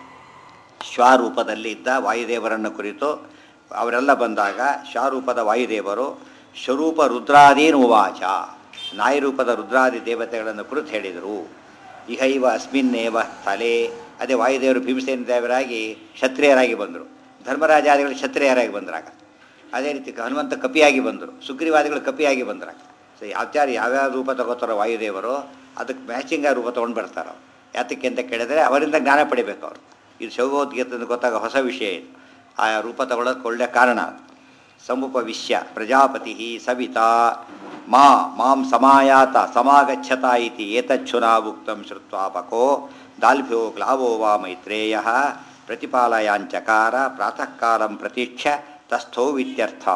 ಶ್ವರೂಪದಲ್ಲಿ ಇದ್ದ ವಾಯುದೇವರನ್ನು ಕುರಿತು ಅವರೆಲ್ಲ ಬಂದಾಗ ಶ್ವರೂಪದ ವಾಯುದೇವರು ಸ್ವರೂಪ ರುದ್ರಾದೀನು ವಾಚ, ನಾಯಿ ರೂಪದ ರುದ್ರಾದಿ ದೇವತೆಗಳನ್ನು ಕುರಿತು ಹೇಳಿದರು. ಇಹೈವ ಅಸ್ಮಿನ್ನೇವ ತಲೆ. ಅದೇ ವಾಯುದೇವರು ಭೀಮಸೇನ ದೇವರಾಗಿ ಕ್ಷತ್ರಿಯರಾಗಿ ಬಂದರು. ಧರ್ಮರಾಜಾದಿಗಳು ಕ್ಷತ್ರಿಯರಾಗಿ ಬಂದ್ರಾಗ. ಅದೇ ರೀತಿ ಹನುಮಂತ ಕಪಿಯಾಗಿ ಬಂದರು. ಸುಗ್ರೀವಾದಿಗಳು ಕಪಿಯಾಗಿ ಬಂದ್ರಾಗ. ಸೊ ಆಚಾರ್ಯ ಯಾವ್ಯಾವ ರೂಪ ತಗೋತಾರೋ ವಾಯುದೇವರು ಅದಕ್ಕೆ ಮ್ಯಾಚಿಂಗ್ ರೂಪ ತೊಗೊಂಡು ಬರ್ತಾರೆ. ಯಾತಕ್ಕೆ ಅಂತ ಕೇಳಿದರೆ ಅವರಿಂದ ಜ್ಞಾನ ಪಡಿಬೇಕು ಅವರು. ಇದು ಶೌಭೋದ್ಗೀತ ಗೊತ್ತಾಗ ಹೊಸ ವಿಷಯ ಇದು. ಆ ರೂಪ ತಗೊಳ್ಳೋಕ್ಕೆ ಒಳ್ಳೆಯ ಕಾರಣ. ಸಮುಪವಿಶ್ಯ ಪ್ರಜಾಪತಿ ಸವಿತಾ ಮಾ ಮಾಂ ಸಮಾಯಾತ ಸಮಾಗಚ್ಚತ ಇತಿ ಏತಚ್ಛುನಾಭುಕ್ತಂ ಶ್ರುತ್ವಾಪಕೋ ದಾಲ್ಭ್ಯೋ ಗ್ಲಾವೋ ವಾ ಮೈತ್ರೇಯ ಪ್ರತಿಪಾಲಯಾಂಚಕಾರ ಪ್ರಾತಃ ಕಾಲಂ ಪ್ರತೀಕ್ಷ ತಸ್ಥೋ ಇತ್ಯರ್ಥ.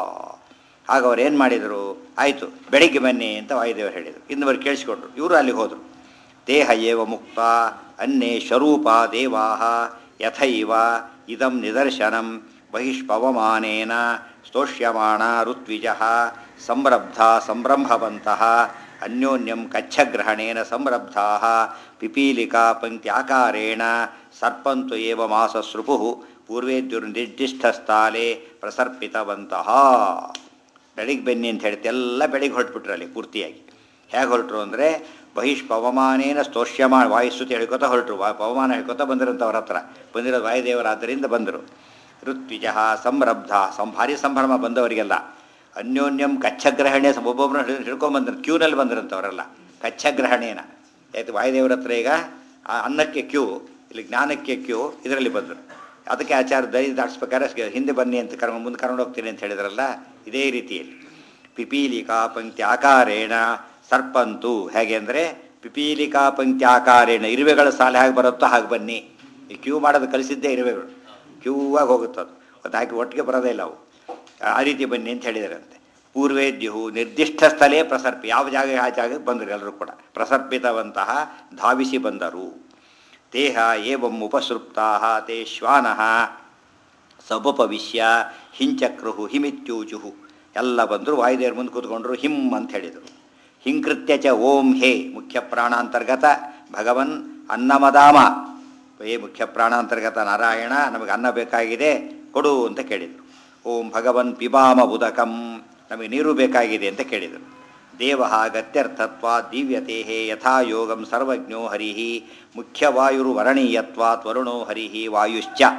ಆಗ ಅವ್ರು ಏನು ಮಾಡಿದರು? ಆಯಿತು ಬೆಳಿಗ್ಗೆ ಬನ್ನಿ ಅಂತ ವಾಯುದೇವರು ಹೇಳಿದರು. ಇನ್ನವರು ಕೇಳಿಸ್ಕೊಂಡ್ರು. ಇವರು ಅಲ್ಲಿಗೆ ಹೋದರು. ದೇಹ ಏವ ಮುಕ್ತ ಅನ್ನೇ ಸ್ವರೂಪ ದೇವಾ ಯಥೈವ ಇದಂ ನಿದರ್ಶನಂ ಬಹಿಷ್ಪವಮಾನೇನ ಸ್ತೋಷ್ಯಮಾಣ ಋತ್ವಿಜಃ ಸಂರಬ್ಧ ಸಂರಂಭವಂತಃ ಅನ್ಯೋನ್ಯಂ ಕಚ್ಛಗ್ರಹಣೇನ ಸಂರಬ್ಧಾಃ ಪಿಪೀಲಿಕಾ ಪಂಕ್ತ್ಯಾಕಾರೇಣ ಸರ್ಪಂತು ಏವ ಮಾಸಸ್ರುಪುಃ ಪೂರ್ವೇದ್ಯುರ್ನಿರ್ದಿಷ್ಟಸ್ಥಾಲೆ ಪ್ರಸರ್ಪಿತವಂತಹ. ಬೆಳಿಗ್ಗೆ ಬನ್ನಿ ಅಂತ ಹೇಳ್ತಿ ಎಲ್ಲ ಬೆಳಿಗ್ಗೆ ಹೊರಟ್ಬಿಟ್ರು. ಅಲ್ಲಿ ಪೂರ್ತಿಯಾಗಿ ಹೇಗೆ ಹೊರಟರು ಅಂದರೆ ಬಹಿಷ್ಪವಮಾನೇನ ಸ್ತೋಷ್ಯಮಾಣ ವಾಯುಸ್ತುತಿ ಹೇಳ್ಕೊತ ಹೊರಟರು. ವಾ ಪವಮಾನ ಹೇಳ್ಕೊತ ಬಂದಿರಂತ ಅವ್ರ ಹತ್ರ ಬಂದಿರೋದು ವಾಯುದೇವರಾದ್ದರಿಂದ ಬಂದರು. ಋತ್ವಿಜ ಸಂರಬ್ಧ ಸಂ ಭಾರಿ ಸಂಭ್ರಮ ಬಂದವರಿಗೆಲ್ಲ. ಅನ್ಯೋನ್ಯಂ ಕಚ್ಛಗ್ರಹಣೆ ಒಬ್ಬೊಬ್ಬರು ಹಿಡ್ಕೊಂಡ್ಬಂದ್ರು. ಕ್ಯೂನಲ್ಲಿ ಬಂದ್ರಂಥವರೆಲ್ಲ ಕಚ್ಛಗ್ರಹಣೇನ. ಆಯ್ತು ವಾಯುದೇವರ ಹತ್ರ ಈಗ ಆ ಅನ್ನಕ್ಕೆ ಕ್ಯೂ, ಇಲ್ಲಿ ಜ್ಞಾನಕ್ಕೆ ಕ್ಯೂ, ಇದರಲ್ಲಿ ಬಂದರು. ಅದಕ್ಕೆ ಆಚಾರ್ಯ ದೈ ದಾಟಿಸ್ಬೇಕಾದ್ರೆ ಹಿಂದೆ ಬನ್ನಿ ಅಂತ ಕರ್ಕೊಂಡು ಮುಂದೆ ಕರ್ಕೊಂಡು ಹೋಗ್ತೀನಿ ಅಂತ ಹೇಳಿದ್ರಲ್ಲ, ಇದೇ ರೀತಿಯಲ್ಲಿ ಪಿಪೀಲಿಕಾ ಪಂಕ್ತಿ ಆಕಾರೇಣ ಸರ್ಪಂತು. ಹೇಗೆ ಅಂದರೆ ಪಿಪೀಲಿಕಾ ಪಂಕ್ತಿ ಆಕಾರೇಣ ಇರುವೆಗಳ ಸಾಲ ಹೇಗೆ ಬರುತ್ತೋ ಹಾಗೆ ಬನ್ನಿ. ಈ ಕ್ಯೂ ಮಾಡೋದು ಕಲಿಸಿದ್ದೇ ಇರುವೆಗಳು. ಕ್ಯೂ ಆಗಿ ಹೋಗುತ್ತದು, ಅದು ಹಾಕಿ ಒಟ್ಟಿಗೆ ಬರೋದೇ ಇಲ್ಲ ಅವು. ಆ ರೀತಿ ಬನ್ನಿ ಅಂತ ಹೇಳಿದರಂತೆ. ಪೂರ್ವೇದ್ಯು ನಿರ್ದಿಷ್ಟ ಸ್ಥಳೇ ಪ್ರಸರ್ಪಿ. ಯಾವ ಜಾಗ ಆ ಜಾಗಕ್ಕೆ ಬಂದರು ಎಲ್ಲರೂ ಕೂಡ. ಪ್ರಸರ್ಪಿತವಂತಹ ಧಾವಿಸಿ ಬಂದರು. ದೇಹ ಏವಂ ಉಪಸೃಪ್ತಾ ತೇ ಶ್ವಾನಃ ಸಬುಪವಿಶ್ಯ ಹಿಂಚಕ್ರುಹು ಹಿಮಿತ್ಯೂಚುಹು. ಎಲ್ಲ ಬಂದರು. ವಾಯುದೇವ್ರ ಮುಂದೆ ಕೂತ್ಕೊಂಡ್ರು. ಹಿಂ ಅಂತ ಹೇಳಿದರು. ಹಿಂಕೃತ್ಯ ಚ ಓಂ ಹೇ ಮುಖ್ಯ ಪ್ರಾಣಾಂತರ್ಗತ ಭಗವನ್ ಅನ್ನಮದಾಮ. ಹೇ ಮುಖ್ಯ ಪ್ರಾಣಾಂತರ್ಗತ ನಾರಾಯಣ, ನಮಗೆ ಅನ್ನ ಬೇಕಾಗಿದೆ ಕೊಡು ಅಂತ ಕೇಳಿದರು. ಓಂ ಭಗವನ್ ಪಿಬಾಮ ಉದಕಂ, ನಮಗೆ ನೀರು ಬೇಕಾಗಿದೆ ಅಂತ ಕೇಳಿದರು. ದೇವ ಗತ್ಯರ್ಥತ್ವ ದಿವ್ಯತೆ ಯಥಾ ಯೋಗಂ ಸರ್ವಜ್ಞೋ ಹರಿ ಮುಖ್ಯವಾಯುರು ವರಣೀಯತ್ವಾತ್ ವರುಣೋ ಹರಿ ವಾಯುಶ್ಚ.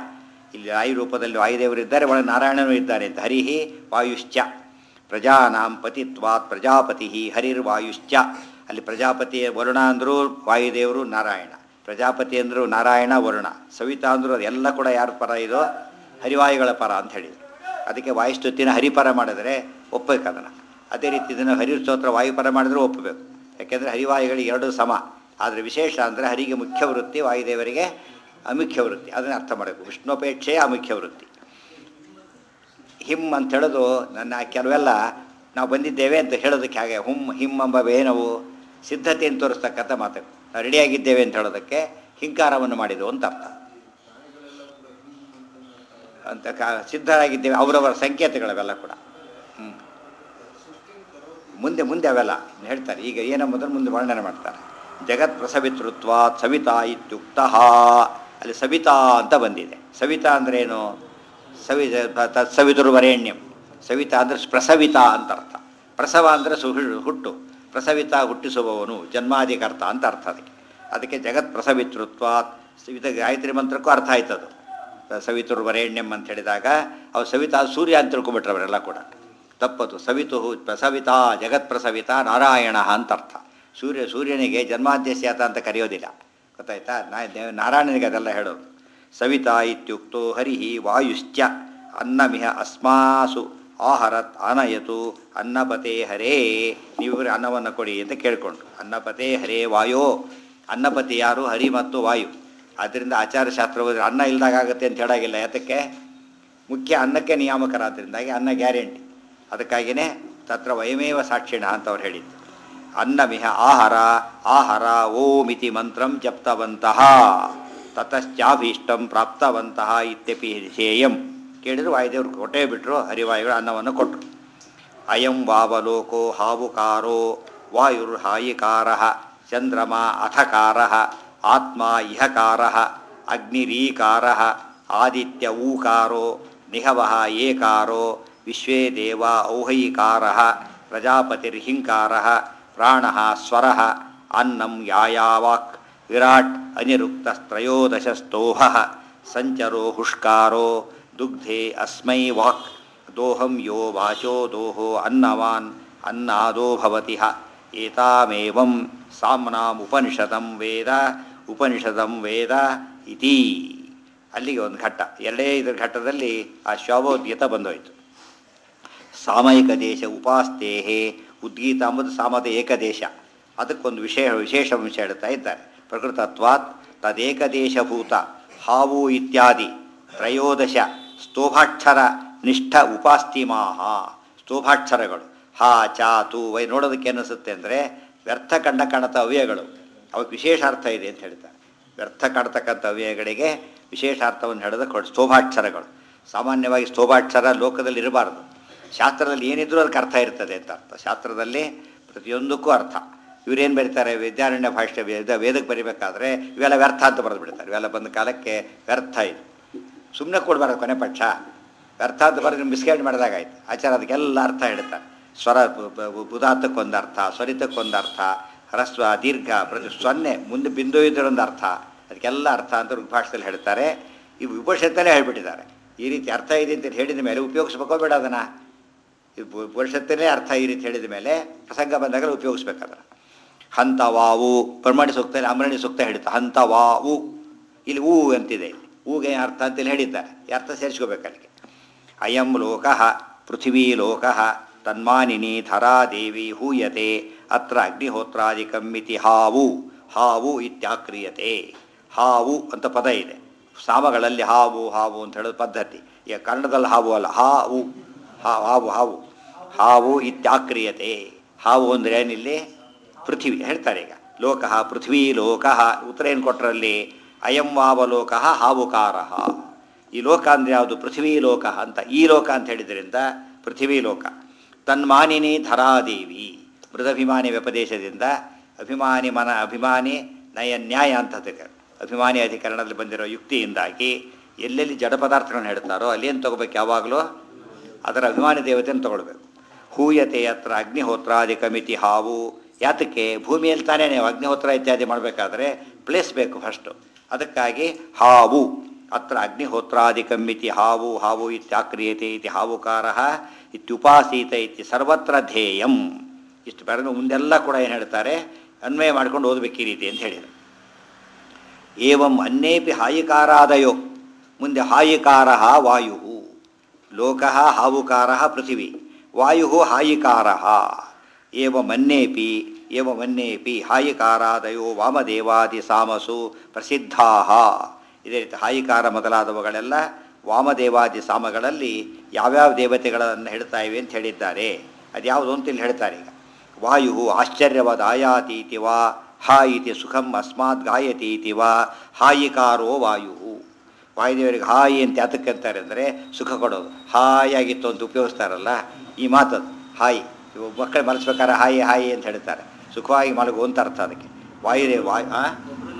ಇಲ್ಲಿ ವಾಯು ರೂಪದಲ್ಲಿ ವಾಯುದೇವರು ಇದ್ದಾರೆ, ಒಳಗೆ ನಾರಾಯಣನೂ ಇದ್ದಾರೆ ಅಂತ. ಹರಿಹಿ ವಾಯುಶ್ಚ ಪ್ರಜಾನಾಂ ಪತಿತ್ವಾತ್ ಪ್ರಜಾಪತಿ ಹರಿರ್ವಾಯುಶ್ಚ. ಅಲ್ಲಿ ಪ್ರಜಾಪತಿ ವರುಣ ಅಂದರೂ ವಾಯುದೇವರು ನಾರಾಯಣ, ಪ್ರಜಾಪತಿ ಅಂದರು ನಾರಾಯಣ ವರುಣ, ಸವಿತಾ ಅಂದರು ಅದೆಲ್ಲ ಕೂಡ ಯಾರ ಪರ ಇದೋ ಹರಿವಾಯುಗಳ ಪರ ಅಂತ ಹೇಳಿದರು. ಅದಕ್ಕೆ ವಾಯುಸ್ತುತಿನ ಹರಿಪರ ಮಾಡಿದರೆ ಒಪ್ಪಬೇಕು ಅದನ್ನು. ಅದೇ ರೀತಿ ಇದನ್ನು ಹರಿಸ್ತೋತ್ರ ವಾಯುಪರ ಮಾಡಿದರೂ ಒಪ್ಪಬೇಕು. ಯಾಕೆಂದರೆ ಹರಿವಾಯುಗಳಿಗೆ ಎರಡೂ ಸಮ. ಆದರೆ ವಿಶೇಷ ಅಂದರೆ ಹರಿಗೆ ಮುಖ್ಯ ವೃತ್ತಿ, ವಾಯುದೇವರಿಗೆ ಅಮುಖ್ಯ ವೃತ್ತಿ. ಅದನ್ನು ಅರ್ಥ ಮಾಡಬೇಕು. ವಿಷ್ಣುಪೇಕ್ಷೆಯೇ ಅಮುಖ್ಯ ವೃತ್ತಿ. ಹಿಮ್ ಅಂತ ಹೇಳೋದು ನನ್ನ ಕೆಲವೆಲ್ಲ ನಾವು ಬಂದಿದ್ದೇವೆ ಅಂತ ಹೇಳೋದಕ್ಕೆ ಹಾಗೆ ಹುಮ್ ಹಿಮ್ ಎಂಬ ವೇನವು ಸಿದ್ಧತೆಯನ್ನು ತೋರಿಸ್ತಕ್ಕಂಥ ಮಾತು. ನಾವು ರೆಡಿಯಾಗಿದ್ದೇವೆ ಅಂತ ಹೇಳೋದಕ್ಕೆ ಹಿಂಕಾರವನ್ನು ಮಾಡಿದೆವು ಅಂತ ಅರ್ಥ. ಅಂತ ಕಾ ಸಿದ್ಧರಾಗಿದ್ದೇವೆ ಅವರವರ ಸಂಕೇತಗಳವೆಲ್ಲ ಕೂಡ. ಹ್ಞೂ ಮುಂದೆ ಮುಂದೆ ಅವೆಲ್ಲ ಹೇಳ್ತಾರೆ. ಈಗ ಏನಂಬುದನ್ನು ಮುಂದೆ ವರ್ಣನೆ ಮಾಡ್ತಾರೆ. ಜಗತ್ ಪ್ರಸವಿತೃತ್ವ ಸವಿತಾ ಇತ್ಯುಕ್ತ. ಅಲ್ಲಿ ಸವಿತಾ ಅಂತ ಬಂದಿದೆ. ಸವಿತಾ ಅಂದ್ರೇನು? ಸವಿ ತತ್ಸವಿತುರ್ವರೇಣ್ಯಂ. ಸವಿತಾ ಅಂದರೆ ಪ್ರಸವಿತಾ ಅಂತ ಅರ್ಥ. ಪ್ರಸವ ಅಂದರೆ ಸು ಹುಟ್ಟು, ಪ್ರಸವಿತಾ ಹುಟ್ಟಿಸುವವನು, ಜನ್ಮಾಧಿಕರ್ತ ಅಂತ ಅರ್ಥ ಅದಕ್ಕೆ. ಅದಕ್ಕೆ ಜಗತ್ ಪ್ರಸವಿತೃತ್ವ ಸವಿತ ಗಾಯತ್ರಿ ಮಂತ್ರಕ್ಕೂ ಅರ್ಥ ಆಯ್ತದು. ಸವಿತುರ್ವರೇಣ್ಯಂ ಅಂತ ಹೇಳಿದಾಗ ಅವ್ರು ಸವಿತಾ ಸೂರ್ಯ ಅಂತ ತಿಳ್ಕೊಂಬಿಟ್ರೆ ಅವರೆಲ್ಲ ಕೂಡ ತಪ್ಪದು. ಸವಿತು ಪ್ರಸವಿತಾ ಜಗತ್ ಪ್ರಸವಿತಾ ನಾರಾಯಣ ಅಂತ ಅರ್ಥ. ಸೂರ್ಯ ಸೂರ್ಯನಿಗೆ ಜನ್ಮಾದ್ಯಸ್ಯಾತ ಅಂತ ಕರೆಯೋದಿಲ್ಲ, ಗೊತ್ತಾಯ್ತಾ? ನಾರಾಯಣನಿಗೆ ಅದೆಲ್ಲ ಹೇಳೋದು. ಸವಿತಾ ಇತ್ಯುಕ್ತೋ ಹರಿ ವಾಯುಶ್ಚ ಅನ್ನಮಿಹ ಅಸ್ಮಾಸು ಆಹರತ್ ಆನಯತು ಅನ್ನಪತೆ ಹರೇ. ನೀವು ಅನ್ನವನ್ನು ಕೊಡಿ ಅಂತ ಕೇಳಿಕೊಂಡು. ಅನ್ನಪತೆ ಹರೇ ವಾಯೋ. ಅನ್ನಪತಿ ಯಾರು? ಹರಿ ಮತ್ತು ವಾಯು. ಆದ್ದರಿಂದ ಆಚಾರಶಾಸ್ತ್ರ ಹೋದರೆ ಅನ್ನ ಇಲ್ದಾಗ ಆಗುತ್ತೆ ಅಂತ ಹೇಳಾಗಿಲ್ಲ. ಯಾತಕ್ಕೆ? ಮುಖ್ಯ ಅನ್ನಕ್ಕೆ ನಿಯಾಮಕರಾದ್ದರಿಂದಾಗಿ ಅನ್ನ ಗ್ಯಾರಂಟಿ. ಅದಕ್ಕಾಗಿಯೇ ತತ್ರ ವಯಮೇವ ಸಾಕ್ಷಿಣ ಅಂತ ಅವ್ರು ಹೇಳಿದ್ದು. ಅನ್ನಮಿಹ ಆಹಾರ ಆಹಾರ ಓಮಿತಿ ಮಂತ್ರಂ ಜಪ್ತವಂತಹ ತತಶ್ಚಾಭೀಷ್ಟಂ ಪ್ರಾಪ್ತವಂತಹ ಇತ್ಯಪಿ ಧ್ಯೇಯಂ. ಕೇಳಿದ್ರು ವಾಯುದೇವರು ಕೊಟ್ಟೇ ಬಿಟ್ಟರು. ಹರಿವಾಯುಗಳು ಅನ್ನವನ್ನು ಕೊಟ್ಟರು. ಅಯಂ ವಾವಲೋಕೋ ಹಾವುಕಾರೋ ವಾಯುರ್ಹಾಯಿಕಾರ ಚಂದ್ರಮ ಅಥಕಾರ ಆತ್ಮ ಇಹಕಾರ ಅಗ್ನಿರೀಕಾರ ಆದಿತ್ಯ ಊಕಾರೋ ನಿಹವಃ ಏಕಾರೋ ವಿಶ್ವೇ ದೇವ ಔಹೈಕಾರ ಪ್ರಜಾಪತಿರ್ಹಿಂಕಾರ ಪ್ರಾಣ ಸ್ವರ ಅನ್ನಂ ಯಾಯಾವಾಕ್ ವಿರಾಟ್ ಅನಿರುಕ್ತಸ್ತ್ರಯೋದಶಸ್ತೋಹ ಸಂಚರೋ ಹುಷ್ಕಾರೋ ದುಗ್ಧೆ ಅಸ್ಮೈ ವಾಕ್ ದೋಹಂ ಯೋ ವಾಚೋ ದೋಹೋ ಅನ್ನವಾನ್ ಅನ್ನಾದೋ ಭವತಿ ಏತಾಮೇವಂ ಸಾಮ್ನಾಂ ಉಪನಿಷದಂ ವೇದ ಉಪನಿಷದಂ ವೇದ ಇತಿ. ಅಲ್ಲಿಗೆ ಒಂದು ಘಟ್ಟ. ಎರಡೇ ಇದರ ಘಟ್ಟದಲ್ಲಿ ಆ ಶ್ವಾವೋದ್ಗೀತ ಬಂದೋಯ್ತು. ಸಾಮಯಿಕ ದೇಶ ಉಪಾಸ್ತೇಹೇ ಉದ್ಗೀತ ಅಂಬುದು ಸಾಮದ ಏಕದೇಶ. ಅದಕ್ಕೊಂದು ವಿಶೇಷ ವಿಶೇಷ ಅಂಶ ಹೇಳ್ತಾ ಇದ್ದಾರೆ. ಪ್ರಕೃತತ್ವಾತ್ ತದೇಕದೇಶಭೂತ ಹಾವು ಇತ್ಯಾದಿ ತ್ರಯೋದಶ ಸ್ತೋಭಾಕ್ಷರ ನಿಷ್ಠ ಉಪಾಸ್ತಿಮಾಹ. ಸ್ತೋಭಾಕ್ಷರಗಳು ಹಾ ಚಾ ತು ವೈ ನೋಡೋದಕ್ಕೆ ಅನ್ನಿಸುತ್ತೆ ಅಂದರೆ ವ್ಯರ್ಥ ಕಂಡ ಕಾಣತ ಅವ್ಯಯಗಳು. ಅವಕ್ಕೆ ವಿಶೇಷ ಅರ್ಥ ಇದೆ ಅಂತ ಹೇಳ್ತಾರೆ. ವ್ಯರ್ಥ ಕಾಣ್ತಕ್ಕಂಥ ಅವ್ಯಯಗಳಿಗೆ ವಿಶೇಷ ಅರ್ಥವನ್ನು ಹೇಳೋದಕ್ಕೆ ಕೊಟ್ಟು ಸ್ತೋಭಾಕ್ಷರಗಳು. ಸಾಮಾನ್ಯವಾಗಿ ಸ್ತೋಭಾಕ್ಷರ ಲೋಕದಲ್ಲಿ ಇರಬಾರ್ದು. ಶಾಸ್ತ್ರದಲ್ಲಿ ಏನಿದ್ರೂ ಅದಕ್ಕೆ ಅರ್ಥ ಇರ್ತದೆ ಅಂತ ಅರ್ಥ. ಶಾಸ್ತ್ರದಲ್ಲಿ ಪ್ರತಿಯೊಂದಕ್ಕೂ ಅರ್ಥ. ಇವರೇನು ಬರೀತಾರೆ? ವಿದ್ಯಾರಣ್ಯ ಭಾಷೆ ವೇದ ವೇದಕ್ಕೆ ಬರೀಬೇಕಾದ್ರೆ ಇವೆಲ್ಲ ವ್ಯರ್ಥ ಅಂತ ಬರೆದು ಬಿಡ್ತಾರೆ. ಇವೆಲ್ಲ ಬಂದ ಕಾಲಕ್ಕೆ ವ್ಯರ್ಥ ಇದು. ಸುಮ್ಮನೆ ಕೊಡಬಾರ್ದು. ಕೊನೆ ಪಕ್ಷ ವ್ಯರ್ಥ ಅಂತ ಬರೆದು ಮಿಸ್ಗೈಡ್ ಮಾಡಿದಾಗಾಯ್ತು. ಆಚಾರ ಅದಕ್ಕೆಲ್ಲ ಅರ್ಥ ಹೇಳ್ತಾರೆ. ಸ್ವರ ಉದಾತ್ತಕ್ಕೊಂದು ಅರ್ಥ, ಸ್ವರಿತಕ್ಕೊಂದು ಅರ್ಥ, ಹ್ರಸ್ವ ದೀರ್ಘ ಪ್ರತಿ ಸೊನ್ನೆ ಮುಂದೆ ಬಿಂದು ಇದರೊಂದು ಅರ್ಥ, ಅದಕ್ಕೆಲ್ಲ ಅರ್ಥ ಅಂತ ಭಾಷೆಯಲ್ಲಿ ಹೇಳ್ತಾರೆ. ಇವು ಉಪನಿಷತ್ತಲ್ಲೇ ಹೇಳ್ಬಿಟ್ಟಿದ್ದಾರೆ. ಈ ರೀತಿ ಅರ್ಥ ಇದೆ ಅಂತ ಹೇಳಿದ ಮೇಲೆ ಉಪಯೋಗಿಸ್ಬೇಕೋ ಬೇಡ ಅದನ್ನು? ಇದು ಉಪನಿಷತ್ತಲ್ಲೇ ಅರ್ಥ ಈ ರೀತಿ ಹೇಳಿದ ಮೇಲೆ ಪ್ರಸಂಗ ಬಂದಾಗ ಉಪಯೋಗಿಸ್ಬೇಕಾದ್ರೆ. ಹಂತ ವಾವು ಪ್ರಮಾಣಿ ಸೂಕ್ತ ಅಮರಣಿ ಸೂಕ್ತ ಹೇಳ್ತಾ ಹಂತ ವಾವು. ಇಲ್ಲಿ ಹೂ ಅಂತಿದೆ. ಇಲ್ಲಿ ಹೂಗೆ ಅರ್ಥ ಅಂತೇಳಿ ಹೇಳಿದ್ದಾರೆ. ಈ ಅರ್ಥ ಸೇರಿಸ್ಕೋಬೇಕು ಅಲ್ಲಿಗೆ. ಅಯಂ ಲೋಕ ಪೃಥಿವೀ ಲೋಕ ತನ್ಮಾನಿನಿ ಧರಾ ದೇವಿ ಹೂಯತೆ ಅತ್ರ ಅಗ್ನಿಹೋತ್ರಾದಿಕಂ ಇತಿ ಹಾವು. ಹಾವು ಇತ್ಯಾಕ್ರಿಯತೆ. ಹಾವು ಅಂತ ಪದ ಇದೆ. ಸಾಮಗಳಲ್ಲಿ ಹಾವು ಹಾವು ಅಂತ ಹೇಳೋದು ಪದ್ಧತಿ. ಈಗ ಕನ್ನಡದಲ್ಲಿ ಹಾವು ಅಲ್ಲ, ಹಾವು ಹಾವು ಹಾವು ಹಾವು ಇತ್ಯಾಕ್ರಿಯತೆ. ಹಾವು ಅಂದರೆ ಏನಿಲ್ಲಿ? ಪೃಥ್ವಿ ಹೇಳ್ತಾರೆ. ಈಗ ಲೋಕ ಪೃಥ್ವೀ ಲೋಕ. ಉತ್ತರ ಏನು ಕೊಟ್ಟರಲ್ಲಿ? ಅಯಂ ವಾವಲೋಕ ಹಾವುಕಾರ. ಈ ಲೋಕ ಅಂದರೆ ಯಾವುದು? ಪೃಥ್ವೀ ಲೋಕ ಅಂತ. ಈ ಲೋಕ ಅಂತ ಹೇಳಿದ್ರಿಂದ ಪೃಥ್ವೀ ಲೋಕ. ತನ್ಮಾನಿನಿ ಧರಾದೇವಿ. ಮೃದಭಿಮಾನಿ ವ್ಯಪದೇಶದಿಂದ ಅಭಿಮಾನಿ ಮನ ಅಭಿಮಾನಿ ನಯ ನ್ಯಾಯ ಅಂತ ಅಭಿಮಾನಿ ಅಧಿಕರಣದಲ್ಲಿ ಬಂದಿರೋ ಯುಕ್ತಿಯಿಂದಾಗಿ ಎಲ್ಲೆಲ್ಲಿ ಜಡ ಪದಾರ್ಥಗಳನ್ನು ಹೇಳ್ತಾರೋ ಅಲ್ಲೇನು ತೊಗೋಬೇಕು? ಯಾವಾಗಲೂ ಅದರ ಅಭಿಮಾನಿ ದೇವತೆಯನ್ನು ತೊಗೊಳ್ಬೇಕು. ಹೂಯತೆ ಹತ್ರ ಅಗ್ನಿಹೋತ್ರಾದಿಕಮಿತಿ ಹಾವು. ಯಾತಕ್ಕೆ? ಭೂಮಿಯಲ್ಲಿ ತಾನೇ ನೀವು ಅಗ್ನಿಹೋತ್ರ ಇತ್ಯಾದಿ ಮಾಡಬೇಕಾದ್ರೆ ಪ್ಲೇಸ್ ಬೇಕು ಫಸ್ಟು. ಅದಕ್ಕಾಗಿ ಹಾವು ಅತ್ರ ಅಗ್ನಿಹೋತ್ರಾದಿಕಂ ಇತಿ ಹಾವು ಹಾವು ಇತ್ಯಾಕ್ರಿಯತೆ ಇತಿ ಹಾವುಕಾರಃ ಇತ್ಯುಪಾಸೀತ ಇತಿ ಸರ್ವತ್ರ ಧ್ಯೇಯಂ. ಇಷ್ಟು ಬರೆದು ಮುಂದೆಲ್ಲ ಕೂಡ ಏನು ಹೇಳ್ತಾರೆ, ಅನ್ವಯ ಮಾಡ್ಕೊಂಡು ಓದಬೇಕು ಈ ರೀತಿ ಅಂತ ಹೇಳಿದರು. ಏವಂ ಅನ್ಯೇಪಿ ಹಾಯಿಕಾರಾದಯೋ, ಮುಂದೆ ಹಾಯಿಕಾರ ವಾಯು, ಲೋಕ ಹಾವುಕಾರ ಪೃಥಿವಿ, ವಾಯು ಹಾಯಿಕಾರ. ಏವಮನ್ಯೇಪಿ ಏವಮನ್ಯೇಪಿ ಹಾಯಿಕಾರಾದಯೋ ವಾಮದೇವಾದಿ ಸಾಮಸು ಪ್ರಸಿದ್ಧಾ. ಇದೇ ರೀತಿ ಹಾಯಿಕಾರ ಮೊದಲಾದವುಗಳೆಲ್ಲ ವಾಮದೇವಾದಿ ಸಾಮಗಳಲ್ಲಿ ಯಾವ್ಯಾವ ದೇವತೆಗಳನ್ನು ಹೇಳ್ತಾ ಇವೆ ಅಂತ ಹೇಳಿದ್ದಾರೆ. ಅದು ಯಾವುದು ಅಂತ ಇಲ್ಲಿ ಹೇಳ್ತಾರೆ. ಈಗ ವಾಯು ಆಶ್ಚರ್ಯವಾದ ಆಯಾತೀತಿ ವಾ ಹಾ ಇತಿ ಸುಖಂ ಅಸ್ಮಾತ್ ಗಾಯತೀತಿ ವಾ ಹಾಯಿಕಾರೋ ವಾಯು. ವಾಯುದೇವರಿಗೆ ಹಾಯಿ ಅಂತ ಯಾತಕ್ಕೆ ಅಂತಾರೆ ಅಂದರೆ ಸುಖ ಕೊಡೋದು, ಹಾಯಾಗಿತ್ತು ಅಂತ ಉಪಯೋಗಿಸ್ತಾರಲ್ಲ ಈ ಮಾತದು. ಹಾಯಿ ಇವು ಮಕ್ಕಳು ಮಲಸ್ಬೇಕಾದ್ರೆ ಹಾಯಿ ಹಾಯಿ ಅಂತ ಹೇಳ್ತಾರೆ, ಸುಖವಾಗಿ ಮಲಗು ಅಂತ ಅರ್ಥ ಅದಕ್ಕೆ. ವಾಯುದೇವ ವಾಯು ಹಾಂ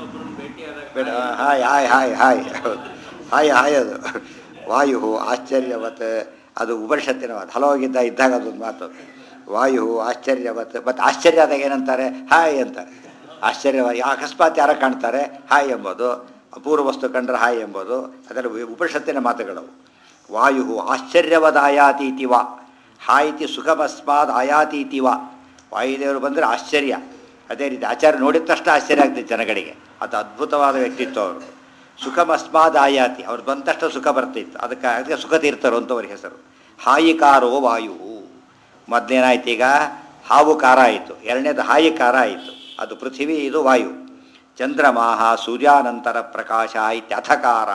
ಬೇಡ ಹಾಯ್ ಹಾಯ್ ಹಾಯ್ ಹಾಯ್ ಹಾಯ್ ಹಾಯ್ ಅದು ವಾಯು ಆಶ್ಚರ್ಯವತ್, ಅದು ಉಪನಿಷತ್ತಿನ ಮಾತು. ಹಲವಾಗಿದ್ದ ಇದ್ದಾಗ ಅದೊಂದು ಮಾತು. ವಾಯು ಆಶ್ಚರ್ಯವತ್, ಮತ್ತು ಆಶ್ಚರ್ಯ ಆದಾಗ ಏನಂತಾರೆ, ಹಾಯ್ ಅಂತಾರೆ. ಆಶ್ಚರ್ಯವಾಗಿ ಅಕಸ್ಮಾತ್ ಯಾರ ಕಾಣ್ತಾರೆ ಹಾಯ್ ಎಂಬುದು, ಅಪೂರ್ವ ವಸ್ತು ಕಂಡ್ರೆ ಹಾಯ್ ಎಂಬುದು, ಅದರ ಉಪನಿಷತ್ತಿನ ಮಾತುಗಳವು. ವಾಯು ಆಶ್ಚರ್ಯವದ್ ಆಯಾತೀತಿ ವಾ ಹಾಯಿತಿ ಸುಖಮಸ್ಮಾದ್ ಆಯಾತೀತಿ ವಾ. ವಾಯುದೇವರು ಬಂದರೆ ಆಶ್ಚರ್ಯ. ಅದೇ ರೀತಿ ಆಚಾರ್ಯ ನೋಡಿದ ತಕ್ಷಣ ಆಶ್ಚರ್ಯ ಆಗ್ತದೆ ಜನಗಳಿಗೆ, ಅದು ಅದ್ಭುತವಾದ ವ್ಯಕ್ತಿತ್ವ ಅವರು. ಸುಖಮಸ್ಮಾದ್ ಆಯಾತಿ, ಅವ್ರು ಬಂದ ತಕ್ಷಣ ಸುಖ ಬರ್ತಿತ್ತು, ಅದಕ್ಕೆ ಅದಕ್ಕೆ ಸುಖ ತೀರ್ಥರು ಅಂತ ಅವ್ರ ಹೆಸರು. ಹಾಯಿಕಾರೋ ವಾಯು. ಮೊದಲೇನಾಯ್ತು, ಈಗ ಹಾವುಕಾರ ಆಯಿತು, ಎರಡನೇದು ಹಾಯಿಕಾರ ಆಯಿತು, ಅದು ಪೃಥ್ವಿ, ಇದು ವಾಯು. ಚಂದ್ರಮಾಹ ಸೂರ್ಯಾನಂತರ ಪ್ರಕಾಶ ಇತ್ಯಥಕಾರ.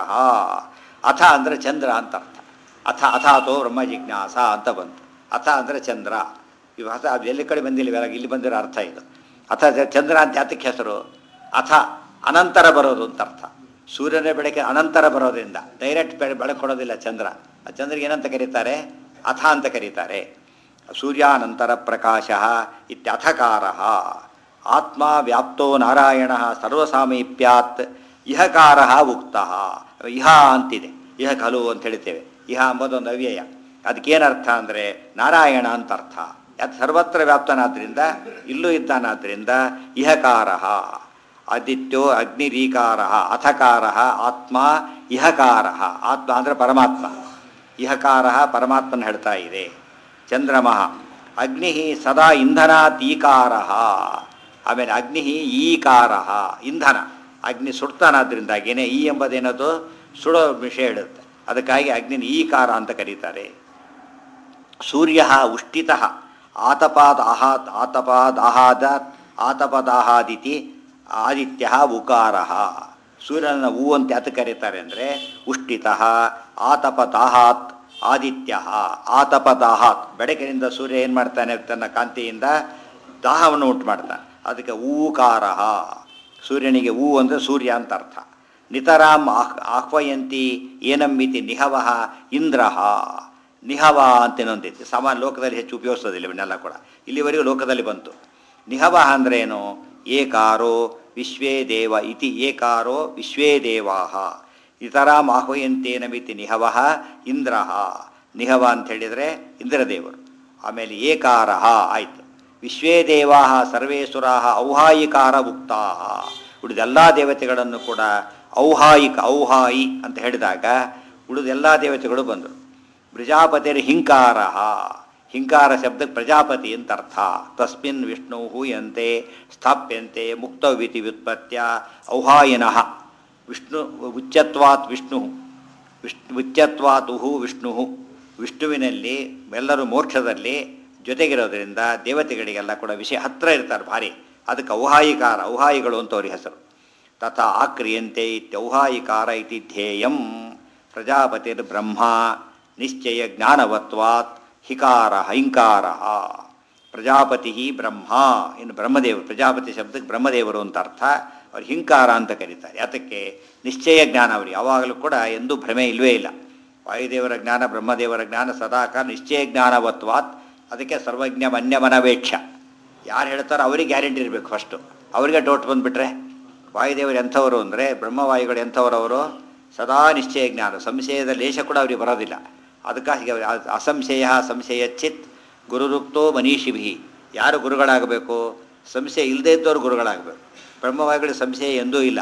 ಅಥ ಅಂದರೆ ಚಂದ್ರ ಅಂತ ಅರ್ಥ. ಅಥ ಅಥಾತೋ ಬ್ರಹ್ಮ ಜಿಜ್ಞಾಸ ಅಂತ ಬಂತು. ಅಥ ಅಂದರೆ ಚಂದ್ರ. ಇವು ಅಥ ಅದು ಎಲ್ಲಿ ಕಡೆ ಬಂದಿಲ್ಲ, ಇಲ್ಲಿ ಬಂದಿರೋ ಅರ್ಥ ಇದು. ಅಥ ಚಂದ್ರ ಅಂತ ಯಾತಕ್ಕೆ ಹೆಸರು? ಅಥ ಅನಂತರ ಬರೋದು ಅಂತ ಅರ್ಥ. ಸೂರ್ಯನ ಬೆಳಕೆ ಅನಂತರ ಬರೋದ್ರಿಂದ ಡೈರೆಕ್ಟ್ ಬೆಳೆ ಬೆಳಕು ಕೊಡೋದಿಲ್ಲ ಚಂದ್ರ. ಆ ಚಂದ್ರಿಗೆ ಏನಂತ ಕರೀತಾರೆ? ಅಥ ಅಂತ ಕರೀತಾರೆ. ಸೂರ್ಯಾನಂತರ ಪ್ರಕಾಶ ಇತ್ಯಥಕಾರ. ಆತ್ಮ ವ್ಯಾಪ್ತೋ ನಾರಾಯಣ ಸರ್ವಸಾಮೀಪ್ಯಾತ್ ಇಹಕಾರ ಉಕ್ತ. ಇಹ ಅಂತಿದೆ, ಇಹ ಖಲು ಅಂತ ಹೇಳ್ತೇವೆ. ಇಹ ಅಂಬೋದೊಂದು ಅವ್ಯಯ. ಅದಕ್ಕೇನರ್ಥ ಅಂದರೆ ನಾರಾಯಣ ಅಂತ ಅರ್ಥ. ಅದು ಸರ್ವತ್ರ ವ್ಯಾಪ್ತನಾದ್ರಿಂದ ಇಲ್ಲೂ ಇದ್ದಾನಾದ್ರಿಂದ ಇಹಕಾರ. ಆದಿತ್ಯೋ ಅಗ್ನಿರೀಕಾರ ಅಥಕಾರ ಆತ್ಮ ಇಹಕಾರ. ಆತ್ಮ ಅಂದರೆ ಪರಮಾತ್ಮ, ಇಹಕಾರ ಪರಮಾತ್ಮನ ಹೇಳ್ತಾ ಇದೆ. ಚಂದ್ರಮಃ ಅಗ್ನಿ ಸದಾ ಇಂಧನಾತೀಕಾರ. ಆಮೇಲೆ ಅಗ್ನಿ ಈಕಾರ, ಇಂಧನ. ಅಗ್ನಿ ಸುಡ್ತಾನಾದ್ರಿಂದಾಗೇನೆ ಈ ಎಂಬುದೇನದು ಸುಡೋ ವಿಷಯ ಹೇಳುತ್ತೆ. ಅದಕ್ಕಾಗಿ ಅಗ್ನಿನ ಈಕಾರ ಅಂತ ಕರೀತಾರೆ. ಸೂರ್ಯ ಉಷ್ಟಿತ ಆತಪಾದ ಆಹಾತ್ ಆತಪಾದಾಹಾದ ಆತಪದಾಹಾದಿತಿ ಆದಿತ್ಯ ಉಕಾರ. ಸೂರ್ಯನ ಹೂ ಅಂತ ಯಾತ ಕರೀತಾರೆ ಅಂದರೆ ಉಷ್ಟಿತ ಆತಪದಾಹಾತ್ ಆದಿತ್ಯ ಆತಪದಾಹಾತ್. ಬೆಳಕಿನಿಂದ ಸೂರ್ಯ ಏನು ಮಾಡ್ತಾನೆ, ತನ್ನ ಕಾಂತಿಯಿಂದ ದಾಹವನ್ನು ಉಂಟು ಮಾಡ್ತಾನೆ, ಅದಕ್ಕೆ ಊಕಾರ. ಸೂರ್ಯನಿಗೆ ಹೂ ಅಂದರೆ ಸೂರ್ಯ ಅಂತ ಅರ್ಥ. ನಿತರಾಮ್ ಆಹ್ ಆಹ್ವಯಂತಿ ಏನಮ್ಮಿತಿ ನಿಹವ ಇಂದ್ರ. ನಿಹವ ಅಂತ ಇನ್ನೊಂದೈತಿ, ಸಾಮಾನ್ಯ ಲೋಕದಲ್ಲಿ ಹೆಚ್ಚು ಉಪಯೋಗಿಸೋದಿಲ್ಲ ಇವನ್ನೆಲ್ಲ ಕೂಡ. ಇಲ್ಲಿವರೆಗೂ ಲೋಕದಲ್ಲಿ ಬಂತು. ನಿಹವ ಅಂದರೆ ಏನು? ಏಕಾರೋ ವಿಶ್ವೇ ದೇವ ಇತಿ ಏಕಾರೋ ವಿಶ್ವೇ ದೇವಾ. ಇತರಾಮ್ ಆಹ್ವಯಂತೇನ ಮಿತಿ ನಿಹವ ಇಂದ್ರ. ನಿಹವ ಅಂತ ಹೇಳಿದರೆ ಇಂದ್ರದೇವರು. ಆಮೇಲೆ ಏಕಾರ ಆಯಿತು. ವಿಶ್ವೇ ದೇವಾ ಸರ್ವೇ ಸುರಾ ಔಹಾಯಿಕಾರ ಉಕ್ತಾ. ಉಳಿದೆಲ್ಲ ದೇವತೆಗಳನ್ನು ಕೂಡ ಔಹಾಯಿಕ ಔಹಾಯಿ ಅಂತ ಹೇಳಿದಾಗ ಉಳಿದೆಲ್ಲ ದೇವತೆಗಳು ಬಂದರು. ಪ್ರಜಾಪತಿರ ಹಿಂಕಾರ. ಹಿಂಕಾರ ಶಬ್ದಕ್ಕೆ ಪ್ರಜಾಪತಿ ಅಂತ ಅರ್ಥ. ತಸ್ಮಿನ್ ವಿಷ್ಣು ಹೂಯಂತೆ ಸ್ಥಾಪ್ಯಂತೆ ಮುಕ್ತವಿತಿ ವ್ಯುತ್ಪತ್ಯ ಔಹಾಯಿನಃ. ವಿಷ್ಣು ಉಚ್ಚತ್ವಾತ್ ವಿಷ್ಣು ವಿಷ್ಣು ಉಚ್ಚತ್ವಾತ್ ಉಹು ವಿಷ್ಣು. ವಿಷ್ಣುವಿನಲ್ಲಿ ಎಲ್ಲರೂ ಮೋಕ್ಷದಲ್ಲಿ ಜೊತೆಗಿರೋದ್ರಿಂದ ದೇವತೆಗಳಿಗೆಲ್ಲ ಕೂಡ ವಿಷಯ ಹತ್ತಿರ ಇರ್ತಾರೆ ಭಾರಿ. ಅದಕ್ಕೆ ಔಹಾಯಿಕಾರ, ಔಹಾಯಿಗಳು ಅಂತ ಅವ್ರಿಗೆ ಹೆಸರು. ತಥಾ ಆಕ್ರಿಯಂತೆ ಇತ್ಯೌಹಾಯಿಕಾರ ಇತಿ ಧ್ಯೇಯಂ. ಪ್ರಜಾಪತಿರ್ ಬ್ರಹ್ಮ ನಿಶ್ಚಯ ಜ್ಞಾನವತ್ವಾತ್ ಹಿಕಾರ ಹೈಂಕಾರ. ಪ್ರಜಾಪತಿ ಬ್ರಹ್ಮ, ಇನ್ನು ಬ್ರಹ್ಮದೇವರು. ಪ್ರಜಾಪತಿ ಶಬ್ದಕ್ಕೆ ಬ್ರಹ್ಮದೇವರು ಅಂತ ಅರ್ಥ. ಅವ್ರು ಹಿಂಕಾರ ಅಂತ ಕರೀತಾರೆ. ಅದಕ್ಕೆ ನಿಶ್ಚಯ ಜ್ಞಾನ ಅವ್ರಿಗೆ ಯಾವಾಗಲೂ ಕೂಡ ಎಂದೂ ಭ್ರಮೆ ಇಲ್ಲವೇ ಇಲ್ಲ. ವಾಯುದೇವರ ಜ್ಞಾನ ಬ್ರಹ್ಮದೇವರ ಜ್ಞಾನ ಸದಾಕಾಲ ನಿಶ್ಚಯ ಜ್ಞಾನವತ್ವಾತ್. ಅದಕ್ಕೆ ಸರ್ವಜ್ಞ ಮನ್ಯಮನವೇಕ್ಷ. ಯಾರು ಹೇಳ್ತಾರೋ ಅವರಿಗೆ ಗ್ಯಾರಂಟಿ ಇರಬೇಕು ಫಸ್ಟು. ಅವರಿಗೆ ಡೌಟ್ ಬಂದುಬಿಟ್ರೆ, ವಾಯುದೇವರು ಎಂಥವರು ಅಂದರೆ ಬ್ರಹ್ಮವಾಯುಗಳು ಎಂಥವರವರು? ಸದಾ ನಿಶ್ಚಯ ಜ್ಞಾನ, ಸಂಶಯದ ಲೇಷ ಕೂಡ ಅವ್ರಿಗೆ ಬರೋದಿಲ್ಲ. ಅದಕ್ಕಾಗಿ ಅಸಂಶಯ ಸಂಶಯ ಚಿತ್ ಗುರುರುಕ್ತೋ ಮನೀಷಿಭಿ. ಯಾರು ಗುರುಗಳಾಗಬೇಕು? ಸಂಶಯ ಇಲ್ಲದೇ ಇದ್ದವರು ಗುರುಗಳಾಗಬೇಕು. ಬ್ರಹ್ಮವಾಯುಗಳಿಗೆ ಸಂಶಯ ಎಂದೂ ಇಲ್ಲ.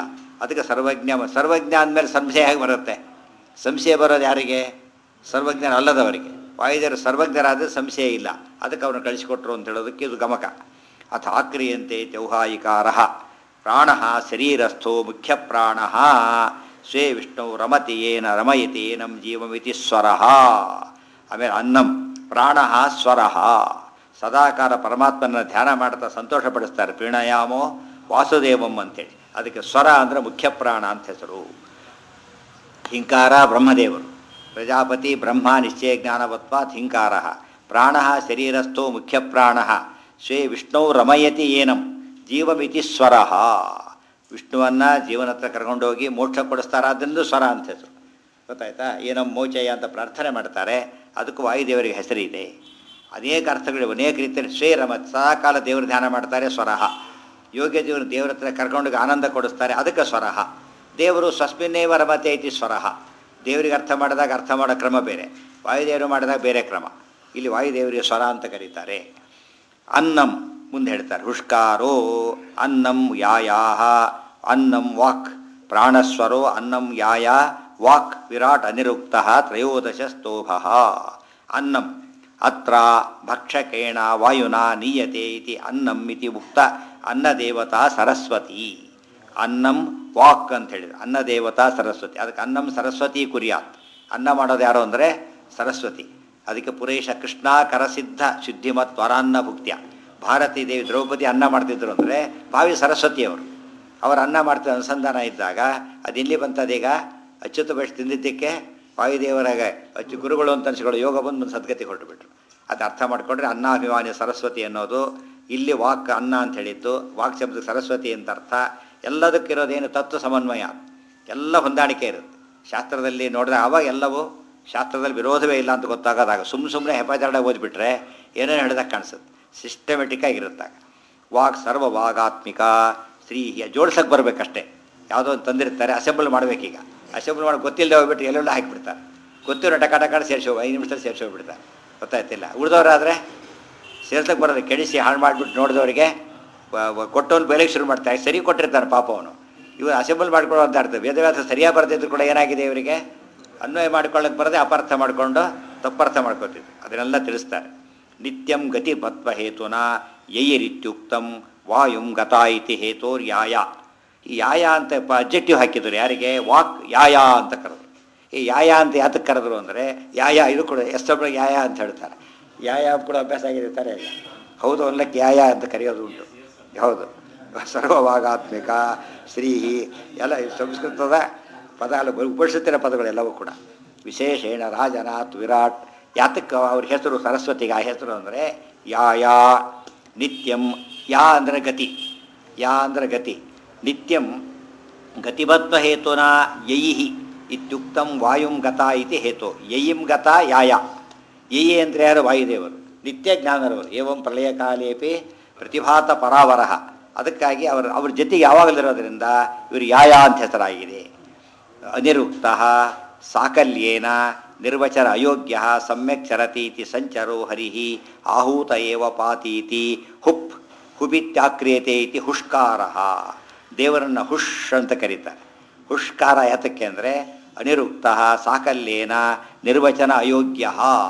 ಅದಕ್ಕೆ ಸರ್ವಜ್ಞ. ಸರ್ವಜ್ಞ ಅಂದಮೇಲೆ ಸಂಶಯ ಹೇಗೆ ಬರುತ್ತೆ? ಸಂಶಯ ಬರೋದು ಯಾರಿಗೆ? ಸರ್ವಜ್ಞನ ಅಲ್ಲದವರಿಗೆ. ವಾಯುದೇವರು ಸರ್ವಜ್ಞರಾದರೆ ಸಂಶಯ ಇಲ್ಲ, ಅದಕ್ಕೆ ಅವ್ರನ್ನ ಕಳಿಸಿಕೊಟ್ರು ಅಂತ ಹೇಳೋದಕ್ಕೆ ಇದು ಗಮಕ. ಅಥ ಆಕ್ರಿಯಂತೆ ಚೌಹಾಯಿಕಾರ ಪ್ರಾಣ ಶರೀರಸ್ಥೋ ಮುಖ್ಯ ಪ್ರಾಣ ಸ್ವೇ ವಿಷ್ಣು ರಮತಿ ಏನ ರಮಯತಿ ಏನಂ ಜೀವಮಿತಿ ಸ್ವರ. ಆಮೇಲೆ ಅನ್ನಂ ಪ್ರಾಣ ಸ್ವರ. ಸದಾಕಾಲ ಪರಮಾತ್ಮನ ಧ್ಯಾನ ಮಾಡ್ತಾ ಸಂತೋಷಪಡಿಸ್ತಾರೆ. ಪ್ರೀಣಯಾಮೋ ವಾಸುದೇವಂ ಅಂತೇಳಿ. ಅದಕ್ಕೆ ಸ್ವರ ಅಂದರೆ ಮುಖ್ಯ ಪ್ರಾಣ ಅಂತ ಹೆಸರು. ಹಿಂಕಾರ ಬ್ರಹ್ಮದೇವರು. ಪ್ರಜಾಪತಿ ಬ್ರಹ್ಮ ನಿಶ್ಚಯ ಜ್ಞಾನವತ್ವಾತ್ ಹಿಂಕಾರ. ಪ್ರಾಣ ಶರೀರಸ್ಥೋ ಮುಖ್ಯ ಪ್ರಾಣ ಸ್ವೇ ವಿಷ್ಣು ರಮಯತಿ ಏನಂ ಜೀವಮಿತಿ ಸ್ವರ. ವಿಷ್ಣುವನ್ನು ಜೀವನ ಹತ್ರ ಕರ್ಕೊಂಡೋಗಿ ಮೋಕ್ಷ ಕೊಡಿಸ್ತಾರ, ಅದರಿಂದ ಸ್ವರ ಅಂತ ಹೆಸರು. ಗೊತ್ತಾಯ್ತಾ? ಏನಂ ಮೋಚಯ ಅಂತ ಪ್ರಾರ್ಥನೆ ಮಾಡ್ತಾರೆ, ಅದಕ್ಕೂ ವಾಯುದೇವರಿಗೆ ಹೆಸರಿದೆ. ಅನೇಕ ಅರ್ಥಗಳು, ಅನೇಕ ರೀತಿಯಲ್ಲಿ ಸ್ವೇ ರಮ ಸದಾಕಾಲ ದೇವರು ಧ್ಯಾನ ಮಾಡ್ತಾರೆ, ಸ್ವರಃ. ಯೋಗ್ಯ ಜೀವನ ದೇವರ ಹತ್ರ ಕರ್ಕೊಂಡೋಗಿ ಆನಂದ ಕೊಡಿಸ್ತಾರೆ, ಅದಕ್ಕೆ ಸ್ವರಃ. ದೇವರು ಸ್ವಸ್ಮಿನ್ನೇವ ರಮತೆ ಐತಿ ಸ್ವರಃ. ದೇವರಿಗೆ ಅರ್ಥ ಮಾಡಿದಾಗ ಅರ್ಥ ಮಾಡೋ ಕ್ರಮ ಬೇರೆ, ವಾಯುದೇವರು ಮಾಡಿದಾಗ ಬೇರೆ ಕ್ರಮ. ಇಲ್ಲಿ ವಾಯುದೇವರಿಗೆ ಸ್ವರ ಅಂತ ಕರೀತಾರೆ. ಅನ್ನಂ ಮುಂದೆ ಹೇಳ್ತಾರೆ. ಹುಷ್ಕಾರೋ ಅನ್ನಂ ಯಾಯಾಹ ಅನ್ನಂ ವಾಕ್ ಪ್ರಾಣಸ್ವರೋ ಅನ್ನಂ ಯಾಯ ವಾಕ್ ವಿರಾಟ್ ಅನಿರುಕ್ತ ತ್ರಯೋದಶ ಸ್ತೋಭ. ಅನ್ನಂ ಅತ್ರ ಭಕ್ಷಕೇಣ ವಾಯುನಾ ನೀಯತೆ ಇತಿ ಅನ್ನಂ ಇತಿ ಉಕ್ತ ಅನ್ನದೇವತಾ ಸರಸ್ವತಿ. ಅನ್ನಂ ವಾಕ್ ಅಂತ ಹೇಳಿದ್ರು, ಅನ್ನದೇವತಾ ಸರಸ್ವತಿ. ಅದಕ್ಕೆ ಅನ್ನಂ ಸರಸ್ವತಿ ಕುರಿಯಾತ್. ಅನ್ನ ಮಾಡೋದು ಯಾರು ಅಂದರೆ ಸರಸ್ವತಿ. ಅದಕ್ಕೆ ಪುರೇಶ ಕೃಷ್ಣ ಕರಸಿದ್ಧ ಶುದ್ಧಿಮತ್ ವರಾನ್ನ ಭುಕ್ತ್ಯ. ಭಾರತೀ ದೇವಿ ದ್ರೌಪದಿ ಅನ್ನ ಮಾಡ್ತಿದ್ರು ಅಂದರೆ ಭಾವಿ ಸರಸ್ವತಿಯವರು. ಅವರು ಅನ್ನ ಮಾಡ್ತಿದ್ದ ಅನುಸಂಧಾನ ಇದ್ದಾಗ ಅದು ಇಲ್ಲಿ ಬಂತದೀಗ ಅಚ್ಯುತ ಬಯಸ್ ತಿಂದಿದ್ದಕ್ಕೆ ವಾಯುದೇವರಾಗ ಅಚ್ಚು ಗುರುಗಳು ಅಂತ ಅನ್ಸಿಗಳು ಯೋಗ ಬಂದು ಒಂದು ಸದ್ಗತಿ ಹೊರಟುಬಿಟ್ರು. ಅದು ಅರ್ಥ ಮಾಡಿಕೊಂಡ್ರೆ ಅನ್ನಾಭಿಮಾನಿ ಸರಸ್ವತಿ ಅನ್ನೋದು ಇಲ್ಲಿ ವಾಕ್ ಅನ್ನ ಅಂತ ಹೇಳಿದ್ದು, ವಾಕ್ ಶಬ್ದಕ್ಕೆ ಸರಸ್ವತಿ ಅಂತ ಅರ್ಥ. ಎಲ್ಲದಕ್ಕಿರೋದೇನು ತತ್ವ ಸಮನ್ವಯ, ಎಲ್ಲ ಹೊಂದಾಣಿಕೆ ಇರುತ್ತೆ. ಶಾಸ್ತ್ರದಲ್ಲಿ ನೋಡಿದ್ರೆ ಆವಾಗ ಎಲ್ಲವೂ ಶಾಸ್ತ್ರದಲ್ಲಿ ವಿರೋಧವೇ ಇಲ್ಲ ಅಂತ ಗೊತ್ತಾಗೋದಾಗ ಸುಮ್ಮ ಸುಮ್ಮನೆ ಹೆಪಾಚಾರ ಓದಿಬಿಟ್ರೆ ಏನೇನು ಹೇಳಿದಾಗ ಕಾಣಿಸುತ್ತೆ. ಸಿಸ್ಟಮೆಟಿಕ್ಕಾಗಿರುತ್ತಾಗ ವಾಕ್ ಸರ್ವ ವಾಗಾತ್ಮಿಕ ಶ್ರೀ ಜೋಡ್ಸಕ್ಕೆ ಬರಬೇಕಷ್ಟೇ. ಯಾವುದೋ ಒಂದು ತಂದಿರ್ತಾರೆ, ಅಸೆಂಬಲ್ ಮಾಡಬೇಕೀಗ. ಅಸೆಂಬಲ್ ಮಾಡಿ ಗೊತ್ತಿಲ್ಲದೆ ಹೋಗ್ಬಿಟ್ಟು ಎಲ್ಲೆಲ್ಲ ಹಾಕಿಬಿಡ್ತಾರೆ. ಗೊತ್ತಿರೋ ಟಕ ಟಕ ಸೇರಿಸಿ ಹೋಗಿ ಐದು ನಿಮಿಷದಲ್ಲಿ ಸೇರಿಸಿ ಹೋಗ್ಬಿಡ್ತಾರೆ. ಗೊತ್ತಾಯ್ತಿಲ್ಲ. ಉಳಿದವರಾದರೆ ಸೇರ್ಸಕ್ಕೆ ಬರೋದು, ಕೆಡಿಸಿ ಹಾಳು ಮಾಡಿಬಿಟ್ಟು ನೋಡಿದವರಿಗೆ ಕೊಟ್ಟವನು ಬೆಲೆಗೆ ಶುರು ಮಾಡ್ತಾರೆ. ಸರಿ ಕೊಟ್ಟಿರ್ತಾನೆ ಪಾಪ ಅವನು. ಇವರು ಅಸೆಂಬಲ್ ಮಾಡ್ಕೊಳ್ಳೋ ಅಂತ ಅರ್ಥ. ವೇದವ್ಯಾಸ ಸರಿಯಾಗಿ ಬರ್ತಿದ್ರು ಕೂಡ ಏನಾಗಿದೆ ಇವರಿಗೆ ಅನ್ವಯ ಮಾಡ್ಕೊಳ್ಳೋಕೆ ಬರದೆ ಅಪಾರ್ಥ ಮಾಡಿಕೊಂಡು ತಪ್ಪರ್ಥ ಮಾಡ್ಕೊತಿದ್ರು. ಅದನ್ನೆಲ್ಲ ತಿಳಿಸ್ತಾರೆ. ನಿತ್ಯಂ ಗತಿ ಮತ್ವ ಹೇತುನ ಯೈರಿತ್ಯುಕ್ತಂ ವಾಯುಂ ಗತ ಇತಿ ಹೇತೋರ್ ಯಾಯ. ಈ ಯಾಯ ಅಂತ ಅಬ್ಜೆಕ್ಟಿವ್ ಹಾಕಿದ್ರು ಯಾರಿಗೆ? ವಾಕ್ ಯಾಯ ಅಂತ ಕರೆದ್ರು. ಈ ಯಾಯ ಅಂತ ಯಾತಕ್ಕೆ ಕರೆದ್ರು ಅಂದರೆ ಯಾಯ ಇದು ಕೂಡ ಎಷ್ಟೊಬ್ಬರು ಯಾಯ ಅಂತ ಹೇಳ್ತಾರೆ. ಯಾಯ ಕೂಡ ಅಭ್ಯಾಸ ಆಗಿರ್ತಾರೆ. ಹೌದು ಅಲ್ಲಕ್ಕೆ ಯಾಯ ಅಂತ ಕರೆಯೋದು ಉಂಟು. ಹೌದು. ಸರ್ವಭಾಗಾತ್ಮಿಕ ಶ್ರೀಹಿ ಎಲ್ಲ ಸಂಸ್ಕೃತದ ಪದ ಅಲ್ಲ, ಉಪನಿಷತ್ತಿನ ಪದಗಳೆಲ್ಲವೂ ಕೂಡ. ವಿಶೇಷೇಣ ರಾಜನಾಥ್ ವಿರಾಟ್. ಯಾತಕ್ಕೆ ಅವ್ರ ಹೆಸರು ಸರಸ್ವತಿಗೆ ಆ ಹೆಸರು ಅಂದರೆ ಯಾ ಯಾ ನಿತ್ಯಂ. ಯಾ ಅಂದರೆ ಗತಿ, ಯಾ ಅಂದರೆ ಗತಿ. ನಿತ್ಯಂ ಗತಿಬದ್ಧ ಹೇತುನಾ ಯೈಹಿ ಇತ್ಯುಕ್ತಂ ವಾಯುಂ ಗತ ಇತಿ ಹೇತು. ಯಯಿಂ ಗತ ಯಾಯ. ಯಯಿ ಅಂದರೆ ಯಾರು? ವಾಯುದೇವರು. ನಿತ್ಯ ಜ್ಞಾನರವರು. ಏವಂ ಪ್ರಳಯ ಕಾಲೇಪಿ ಪ್ರತಿಭಾತ ಪರಾವರಹ. ಅದಕ್ಕಾಗಿ ಅವರು ಅವ್ರ ಜೊತೆಗೆ ಯಾವಾಗಲಿರೋದ್ರಿಂದ ಇವರು ಯಾಯ ಅಂತ ಹೆಸರಾಗಿದೆ. ಅನಿರುಕ್ತ ಸಾಕಲ್ಯೇನ ನಿರ್ವಚನ ಅಯೋಗ್ಯ ಸಮ್ಯಕ್ ಚರತೀತಿ ಸಂಚರೋ ಹರಿಹಿ ಆಹೂತ ಏವ ಪಾತೀತಿ ಹುಪ್ ಹುಬಿತ್ಯಾಕ್ರಿಯತೆ ಇತಿ ಹುಷ್ಕಾರ. ದೇವರನ್ನು ಹುಷ್ ಅಂತ ಕರೀತಾರೆ. ಹುಷ್ಕಾರ ಯಾತಕ್ಕೆ ಅಂದರೆ ಅನಿರುಕ್ತ ಸಾಕಲ್ಯೇನ ನಿರ್ವಚನ ಅಯೋಗ್ಯ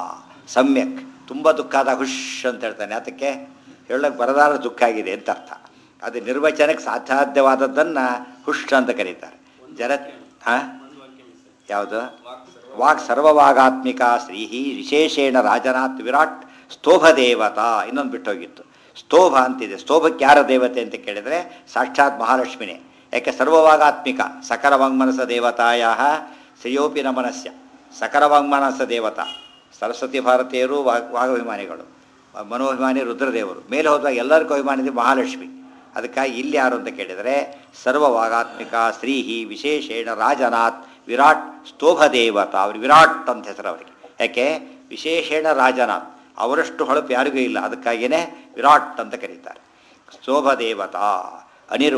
ಸಮ್ಯಕ್. ತುಂಬ ದುಃಖ ಆದಾಗ ಹುಷ್ ಅಂತ ಹೇಳ್ತಾನೆ. ಯಾತಕ್ಕೆ? ಹೇಳಕ್ಕೆ ಬರದಾರ ದುಃಖ ಆಗಿದೆ ಅಂತ ಅರ್ಥ. ಅದು ನಿರ್ವಚನಕ್ಕೆ ಸಾಧ್ಯಾದ್ಯವಾದದ್ದನ್ನು ಹುಷ್ ಅಂತ ಕರೀತಾರೆ. ಜರ ಹಾಂ ಯಾವುದು? ವಾಕ್ ಸರ್ವವಾಗಾತ್ಮಿಕ ಶ್ರೀಹಿ ವಿಶೇಷೇಣ ರಾಜನಾಥ್ ವಿರಾಟ್ ಸ್ತೋಭ ದೇವತಾ. ಇನ್ನೊಂದು ಬಿಟ್ಟೋಗಿತ್ತು, ಸ್ತೋಭ ಅಂತಿದೆ. ಸ್ತೋಭಕ್ಕೆ ಯಾರ ದೇವತೆ ಅಂತ ಕೇಳಿದರೆ ಸಾಕ್ಷಾತ್ ಮಹಾಲಕ್ಷ್ಮಿನೇ. ಯಾಕೆ? ಸರ್ವವಾಗಾತ್ಮಿಕ ಸಕಲ ವಾಂಗ್ಮನಸ ದೇವತಾಯ ಶ್ರೇಯೋಪಿ ನಮನಸ್ಯ. ಸಕಲ ವಾಂಗ್ಮನಸ ದೇವತಾ ಸರಸ್ವತಿ ಭಾರತೀಯರು ವಾಗ್ ವಾಗಭಿಮಾನಿಗಳು, ಮನೋಭಿಮಾನಿ ರುದ್ರದೇವರು. ಮೇಲೆ ಹೋದಾಗ ಎಲ್ಲರಿಗೂ ಅಭಿಮಾನಿದೆ ಮಹಾಲಕ್ಷ್ಮಿ. ಅದಕ್ಕಾಗಿ ಇಲ್ಲಿ ಯಾರು ಅಂತ ಕೇಳಿದರೆ ಸರ್ವವಾಗಾತ್ಮಿಕ ಶ್ರೀಹಿ ವಿಶೇಷೇಣ ರಾಜನಾಥ್ ವಿರಾಟ್ ಸ್ತೋಭ ದೇವತಾ. ಅವ್ರು ವಿರಾಟ್ ಅಂತ ಹೆಸರು ಅವರಿಗೆ. ಯಾಕೆ? ವಿಶೇಷೇಣ ರಾಜನಾಥ್, ಅವರಷ್ಟು ಹೊಳಪು ಯಾರಿಗೂ ಇಲ್ಲ. ಅದಕ್ಕಾಗಿಯೇ ವಿರಾಟ್ ಅಂತ ಕರೀತಾರೆ. ಸ್ತೋಭ ದೇವತಾ ಅನಿರು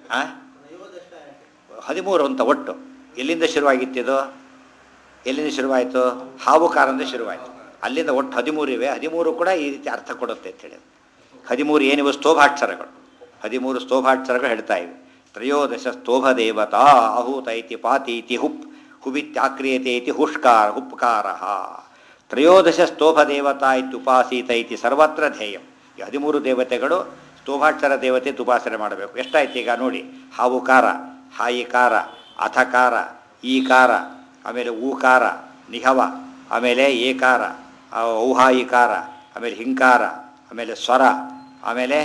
ಹದಿಮೂರು ಅಂತ ಒಟ್ಟು. ಎಲ್ಲಿಂದ ಶುರುವಾಗಿತ್ತಿದು? ಎಲ್ಲಿಂದ ಶುರುವಾಯಿತು? ಹಾವುಕಾರಂದ ಶುರುವಾಯಿತು. ಅಲ್ಲಿಂದ ಒಟ್ಟು ಹದಿಮೂರು ಇವೆ. ಹದಿಮೂರು ಕೂಡ ಈ ರೀತಿ ಅರ್ಥ ಕೊಡುತ್ತೆ ಅಂತ ಹೇಳಿದ್ರು. ಹದಿಮೂರು ಏನಿವೆ? ಸ್ತೋಭಾಕ್ಷರಗಳು. ಹದಿಮೂರು ಸ್ತೋಭಾಕ್ಷರಗಳು ಹೇಳ್ತಾ ಇವೆ. ತ್ರಯೋದಶ ಸ್ತೋಭದೇವತಾ ಅಹೂತ ಇತಿ ಪಾತಿ ಇತಿ ಹುಪ್ ಹುಬಿತ್ಯಾಕ್ರಿಯತೆ ಇತಿ ಹುಷ್ಕಾರ ಹುಪ್ಕಾರ ತ್ರಯೋದಶ ಸ್ತೋಭದೇವತಾ ಇತ್ಯುಪಾಸೀತ ಇತಿ ಸರ್ವತ್ರ ಧ್ಯೇಯಂ. ಈ ಹದಿಮೂರು ದೇವತೆಗಳು ಸ್ತೋಭಾಕ್ಷರ ದೇವತೆ ಉಪಾಸನೆ ಮಾಡಬೇಕು. ಎಷ್ಟಾಯ್ತು ಈಗ ನೋಡಿ, ಹಾವುಕಾರ, ಹಾಯಿಕಾರ, ಅಥಕಾರ, ಈಕಾರ, ಆಮೇಲೆ ಊಕಾರ, ನಿಹವ, ಆಮೇಲೆ ಏಕಾರ, ಔಹಾಯಿಕಾರ, ಆಮೇಲೆ ಹಿಂಕಾರ, ಆಮೇಲೆ ಸ್ವರ, ಆಮೇಲೆ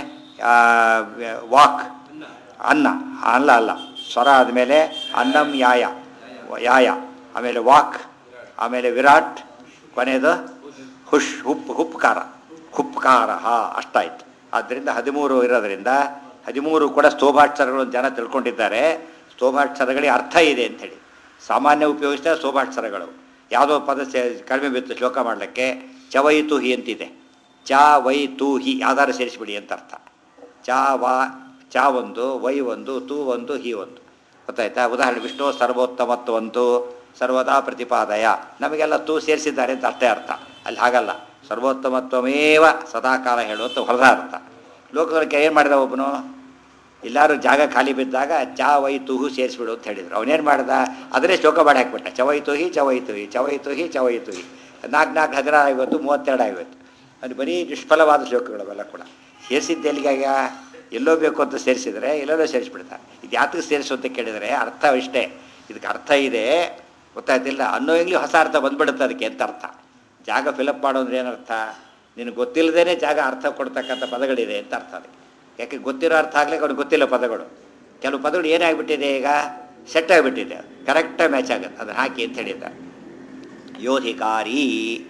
ವಾಕ್ ಅನ್ನ ಅಲ್ಲ ಅಲ್ಲ ಸ್ವರ ಆದಮೇಲೆ ಅನ್ನಂ ಯಾಯ ಯಾಯ, ಆಮೇಲೆ ವಾಕ್, ಆಮೇಲೆ ವಿರಾಟ್, ಕೊನೆಯದು ಹುಷ್ ಹುಪ್ ಹುಪ್ಕಾರ ಹುಪ್ಕಾರ ಹಾ ಅಷ್ಟಾಯ್ತು. ಆದ್ದರಿಂದ ಹದಿಮೂರು ಇರೋದರಿಂದ ಹದಿಮೂರು ಕೂಡ ಸ್ತೋಭಾಕ್ಷರಗಳು ಜನ ತಿಳ್ಕೊಂಡಿದ್ದಾರೆ. ಸ್ತೋಭಾಕ್ಷರಗಳಿಗೆ ಅರ್ಥ ಇದೆ ಅಂಥೇಳಿ ಸಾಮಾನ್ಯ ಉಪಯೋಗಿಸಿದ ಸ್ತೋಭಾಕ್ಷರಗಳು. ಯಾವುದೋ ಪದ ಕಡಿಮೆ ಬಿತ್ತು ಶ್ಲೋಕ ಮಾಡಲಿಕ್ಕೆ ಚವೈತು ಹಿ ಅಂತಿದೆ. ಚ ವೈ ತು ಹಿ ಯಾವ್ದಾರು ಸೇರಿಸಿಬಿಡಿ ಅಂತ ಅರ್ಥ. ಚ ವಾ ಚ ಒಂದು, ವೈ ಒಂದು, ತು ಒಂದು, ಹಿ ಒಂದು. ಗೊತ್ತಾಯ್ತಾ? ಉದಾಹರಣೆ ವಿಷ್ಣು ಸರ್ವೋತ್ತಮತ್ವಂತು ಸರ್ವದಾ ಪ್ರತಿಪಾದಯ, ನಮಗೆಲ್ಲ ತೂ ಸೇರಿಸಿದ್ದಾರೆ ಅಂತ ಅಷ್ಟೇ ಅರ್ಥ. ಅಲ್ಲಿ ಹಾಗಲ್ಲ, ಸರ್ವೋತ್ತಮತ್ವಮೇವ ಸದಾಕಾಲ ಹೇಳುವಂಥ ಹೊರದ ಅರ್ಥ. ಲೋಕದೊಳಗೆ ಏನು ಮಾಡಿದ ಒಬ್ಬನು, ಎಲ್ಲರೂ ಜಾಗ ಖಾಲಿ ಬಿದ್ದಾಗ ಚ ವೈ ತುಹು ಸೇರಿಸ್ಬಿಡು ಅಂತ ಹೇಳಿದರು. ಅವನೇನು ಮಾಡ್ದ, ಅದನ್ನೇ ಶ್ಲೋಕ ಮಾಡಿ ಹಾಕ್ಬಿಟ್ಟ. ಚವೈತು ಹಿ ಚವೈತು ಹಿ ಚವೈತು ಹಿ ಚವೈತು ಹಿ ನಾಲ್ಕು ನಾಲ್ಕು ಹದಿನಾರು ಐವತ್ತು ಮೂವತ್ತೆರಡು ಐವತ್ತು ಅದು ಬರೀ ನಿಷ್ಫಲವಾದ ಶ್ಲೋಕಗಳು ಅವೆಲ್ಲ ಕೂಡ. ಸೇರಿಸಿದ್ದು ಎಲ್ಲಿಗಾಗ ಎಲ್ಲೋ ಬೇಕು ಅಂತ ಸೇರಿಸಿದರೆ ಎಲ್ಲೆಲ್ಲೋ ಸೇರಿಸ್ಬಿಡ್ತಾರೆ. ಇದು ಯಾತಕ್ಕೆ ಸೇರಿಸು ಅಂತ ಕೇಳಿದರೆ ಅರ್ಥ ಇಷ್ಟೇ, ಇದಕ್ಕೆ ಅರ್ಥ ಇದೆ ಗೊತ್ತಾಯ್ತಿಲ್ಲ ಅನ್ನೋ ಈಗಲೂ ಹೊಸ ಅರ್ಥ ಬಂದ್ಬಿಡುತ್ತೆ ಅದಕ್ಕೆ ಅಂತ ಅರ್ಥ. ಜಾಗ ಫಿಲಪ್ ಮಾಡೋದ್ರೆ ಏನರ್ಥ, ನಿನಗೆ ಗೊತ್ತಿಲ್ಲದೇ ಜಾಗ ಅರ್ಥ ಕೊಡ್ತಕ್ಕಂಥ ಪದಗಳಿದೆ ಅಂತ ಅರ್ಥ ಅದಕ್ಕೆ. ಯಾಕೆ ಗೊತ್ತಿರೋ ಅರ್ಥ ಆಗ್ಲಿಕ್ಕೆ ಅವ್ನಿಗೆ ಗೊತ್ತಿಲ್ಲ ಪದಗಳು. ಕೆಲವು ಪದಗಳು ಏನಾಗ್ಬಿಟ್ಟಿದೆ, ಈಗ ಸೆಟ್ ಆಗಿಬಿಟ್ಟಿದೆ, ಕರೆಕ್ಟಾಗಿ ಮ್ಯಾಚ್ ಆಗುತ್ತೆ, ಅದನ್ನು ಹಾಕಿ ಅಂತ ಹೇಳಿದ್ದ. ಯೋಧಿಕಾರಿ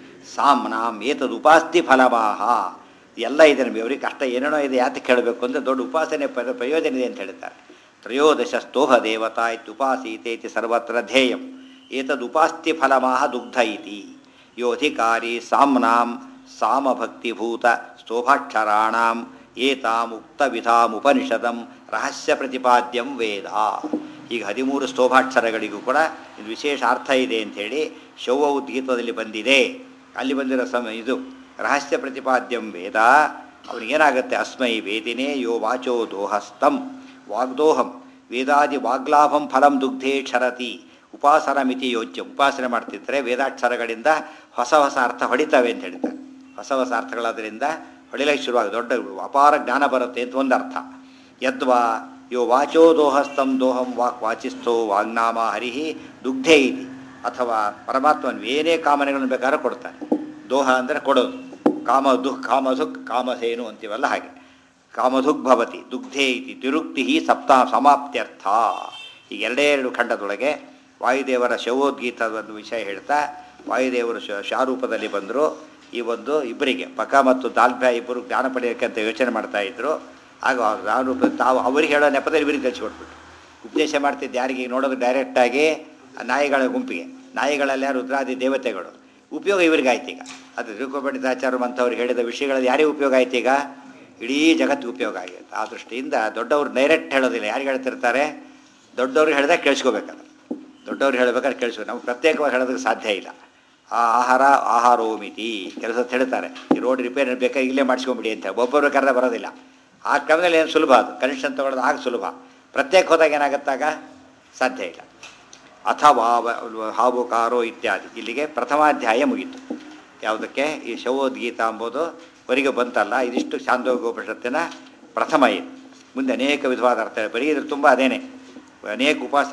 ಸಾಮ್ನಾಂ ಏತದು ಉಪಾಸ್ತಿ ಫಲವಾಹ ಎಲ್ಲ ಇದೆ. ನಮಗೆ ಅವ್ರಿಗೆ ಕಷ್ಟ ಏನೇನೋ ಇದೆ, ಯಾತಕ್ಕೆ ಹೇಳಬೇಕು ಅಂದರೆ ದೊಡ್ಡ ಉಪಾಸನೆ ಪದ ಪ್ರಯೋಜನ ಇದೆ ಅಂತ ಹೇಳ್ತಾರೆ. ತ್ರಯೋದಶ ಸ್ತೋಹ ದೇವತಾ ಇತ್ಯುಪಾಸೀತೆ ಇತಿ ಸರ್ವತ್ರ ಧ್ಯೇಯಂ ಏತದು ಉಪಾಸ್ತಿ ಫಲಮಾಹ ದುಗ್ಧ ಇತಿ. ಯೋಧಿಕಾರಿ ಸಾಮ್ನಾಂ ಸಾಮಭಕ್ತಿಭೂತ ಸ್ತೋಭಾಕ್ಷರಾಣಾಂ ಏತಾಂ ಉಕ್ತ ವಿಧಾಂ ಉಪನಿಷದಂ ರಹಸ್ಯ ಪ್ರತಿಪಾದ್ಯಂ ವೇದ. ಈಗ ಹದಿಮೂರು ಸ್ತೋಭಾಕ್ಷರಗಳಿಗೂ ಕೂಡ ಇದು ವಿಶೇಷ ಅರ್ಥ ಇದೆ ಅಂಥೇಳಿ ಶೌವ ಉದ್ಗೀತದಲ್ಲಿ ಬಂದಿದೆ. ಅಲ್ಲಿ ಬಂದಿರೋ ಸಮ ಇದು ರಹಸ್ಯ ಪ್ರತಿಪಾದ್ಯಂ ವೇದ. ಅವನಿಗೇನಾಗುತ್ತೆ, ಅಸ್ಮೈ ವೇದಿನೇ ಯೋ ವಾಚೋ ದೋಹಸ್ತಂ ವಾಗ್ದೋಹಂ ವೇದಾದಿ ವಾಗ್ಲಾಭಂ ಫಲಂ ದುಗ್ಧೇ ಕ್ಷರತಿ ಉಪಾಸನ ಮಿತಿ ಯೋಚ್ಯ. ಉಪಾಸನೆ ಮಾಡ್ತಿದ್ರೆ ವೇದಾಕ್ಷರಗಳಿಂದ ಹೊಸ ಹೊಸ ಅರ್ಥ ಹೊಡಿತವೆ ಅಂತ ಹೇಳ್ತಾರೆ. ಹೊಸ ಹೊಸ ಅರ್ಥಗಳಾದ್ರಿಂದ ಹೊಡಿಲಿಕ್ಕೆ ಶುರುವಾಗಿ ದೊಡ್ಡ ಅಪಾರ ಜ್ಞಾನ ಬರುತ್ತೆ ಅಂತ ಒಂದು ಅರ್ಥ. ಯದ್ವಾ ಯೋ ವಾಚೋ ದೋಹಸ್ತಂ ದೋಹಂ ವಾಕ್ ವಾಚಿಸ್ಥೋ ವಾಗ್ನಾಮ ಹರಿಹಿ ದುಗ್ಧೇ ಇತಿ. ಅಥವಾ ಪರಮಾತ್ಮನ ಏನೇ ಕಾಮನೆಗಳನ್ನು ಬೇಕಾದ್ರೆ ಕೊಡ್ತಾನೆ. ದೋಹ ಅಂದರೆ ಕೊಡೋದು, ಕಾಮ ದುಃಖ ಕಾಮಧುಕ್ ಕಾಮಧೇನು ಅಂತೀವಲ್ಲ ಹಾಗೆ. ಕಾಮಧುಕ್ ಭವತಿ ದುಗ್ಧೇ ಇತಿ ತಿರುಕ್ತಿ ಸಪ್ತಾ ಸಮಾಪ್ತ್ಯರ್ಥ. ಈಗ ಎರಡೇ ಎರಡು ಖಂಡದೊಳಗೆ ವಾಯುದೇವರ ಶವೋದ್ಗೀತದ ಒಂದು ವಿಷಯ ಹೇಳ್ತಾ, ವಾಯುದೇವರು ಶ ಶಾರೂಪದಲ್ಲಿ ಬಂದರು. ಈ ಒಂದು ಇಬ್ಬರಿಗೆ ಪಕ ಮತ್ತು ದಾಲ್ಭ್ಯ ಇಬ್ಬರು ಜ್ಞಾನ ಪಡೆಯೋಕ್ಕೆ ಅಂತ ಯೋಚನೆ ಮಾಡ್ತಾಯಿದ್ರು. ಆಗ ಶಾರೂಪ ತಾವು ಅವ್ರಿಗೆ ಹೇಳೋ ನೆಪದಲ್ಲಿ ಇವರಿಗೆ ತಿಳಿಸ್ಕೊಟ್ಬಿಟ್ಟು ಉಪದೇಶ ಮಾಡ್ತಿದ್ದು ಯಾರಿಗೆ ನೋಡೋದು ಡೈರೆಕ್ಟಾಗಿ ನಾಯಿಗಳ ಗುಂಪಿಗೆ. ನಾಯಿಗಳೆಲ್ಲ ರುದ್ರಾದಿ ದೇವತೆಗಳು, ಉಪಯೋಗ ಇವರಿಗೆ ಆಯ್ತು. ಈಗ ಅದು ತಿರುಕೋಪಂಡಿತಾಚಾರ್ಯ ಅಂಥವ್ರಿಗೆ ಹೇಳಿದ ವಿಷಯಗಳಲ್ಲಿ ಯಾರಿಗೆ ಉಪಯೋಗ ಆಯ್ತು, ಈಗ ಇಡೀ ಜಗತ್ತಿಗೆ ಉಪಯೋಗ ಆಗಿರುತ್ತೆ. ಆ ದೃಷ್ಟಿಯಿಂದ ದೊಡ್ಡವರು ಡೈರೆಕ್ಟ್ ಹೇಳೋದಿಲ್ಲ. ಯಾರಿಗೆ ಹೇಳ್ತಿರ್ತಾರೆ, ದೊಡ್ಡವ್ರಿಗೆ ಹೇಳಿದಾಗ ಕೇಳಿಸ್ಕೋಬೇಕಲ್ಲ. ದೊಡ್ಡವ್ರು ಹೇಳಬೇಕಾದ್ರೆ ಕೇಳಿಸ್ಕೊ, ನಮ್ಗೆ ಪ್ರತ್ಯೇಕವಾಗಿ ಹೇಳೋದಕ್ಕೆ ಸಾಧ್ಯ ಇಲ್ಲ. ಆ ಆಹಾರ ಆಹಾರೋಮಿತಿ ಕೆಲಸ ಹೇಳ್ತಾರೆ. ಈ ರೋಡ್ ರಿಪೇರಿ ಬೇಕಾಗಿ ಇಲ್ಲೇ ಮಾಡಿಸ್ಕೊಂಬಿಡಿ ಅಂತ ಒಬ್ಬೊಬ್ಬರು ಕರೆದ ಬರೋದಿಲ್ಲ. ಆ ಕ್ರಮದಲ್ಲಿ ಏನು ಸುಲಭ, ಅದು ಕನೆಕ್ಷನ್ ತೊಗೊಳೋದು ಆಗ ಸುಲಭ. ಪ್ರತ್ಯೇಕ ಹೋದಾಗ ಏನಾಗುತ್ತಾಗ ಸಾಧ್ಯ ಇಲ್ಲ. ಅಥವಾ ಹಾವು ಕಾರೋ ಇತ್ಯಾದಿ. ಇಲ್ಲಿಗೆ ಪ್ರಥಮಾಧ್ಯಾಯ ಮುಗೀತು. ಯಾವುದಕ್ಕೆ ಈ ಶವೋದ್ಗೀತ ಎಂಬುದು ವರೆಗೆ ಬಂತಲ್ಲ, ಇದಿಷ್ಟು ಛಾಂದೋಗ್ಯೋಪನಿಷತ್ತಿನ ಪ್ರಥಮ ಇದು. ಮುಂದೆ ಅನೇಕ ವಿಧವಾದ ಅರ್ಥ ಬರೀ ಇದ್ರ ತುಂಬ ಅದೇನೆ ಅನೇಕ ಉಪಾಸನೆ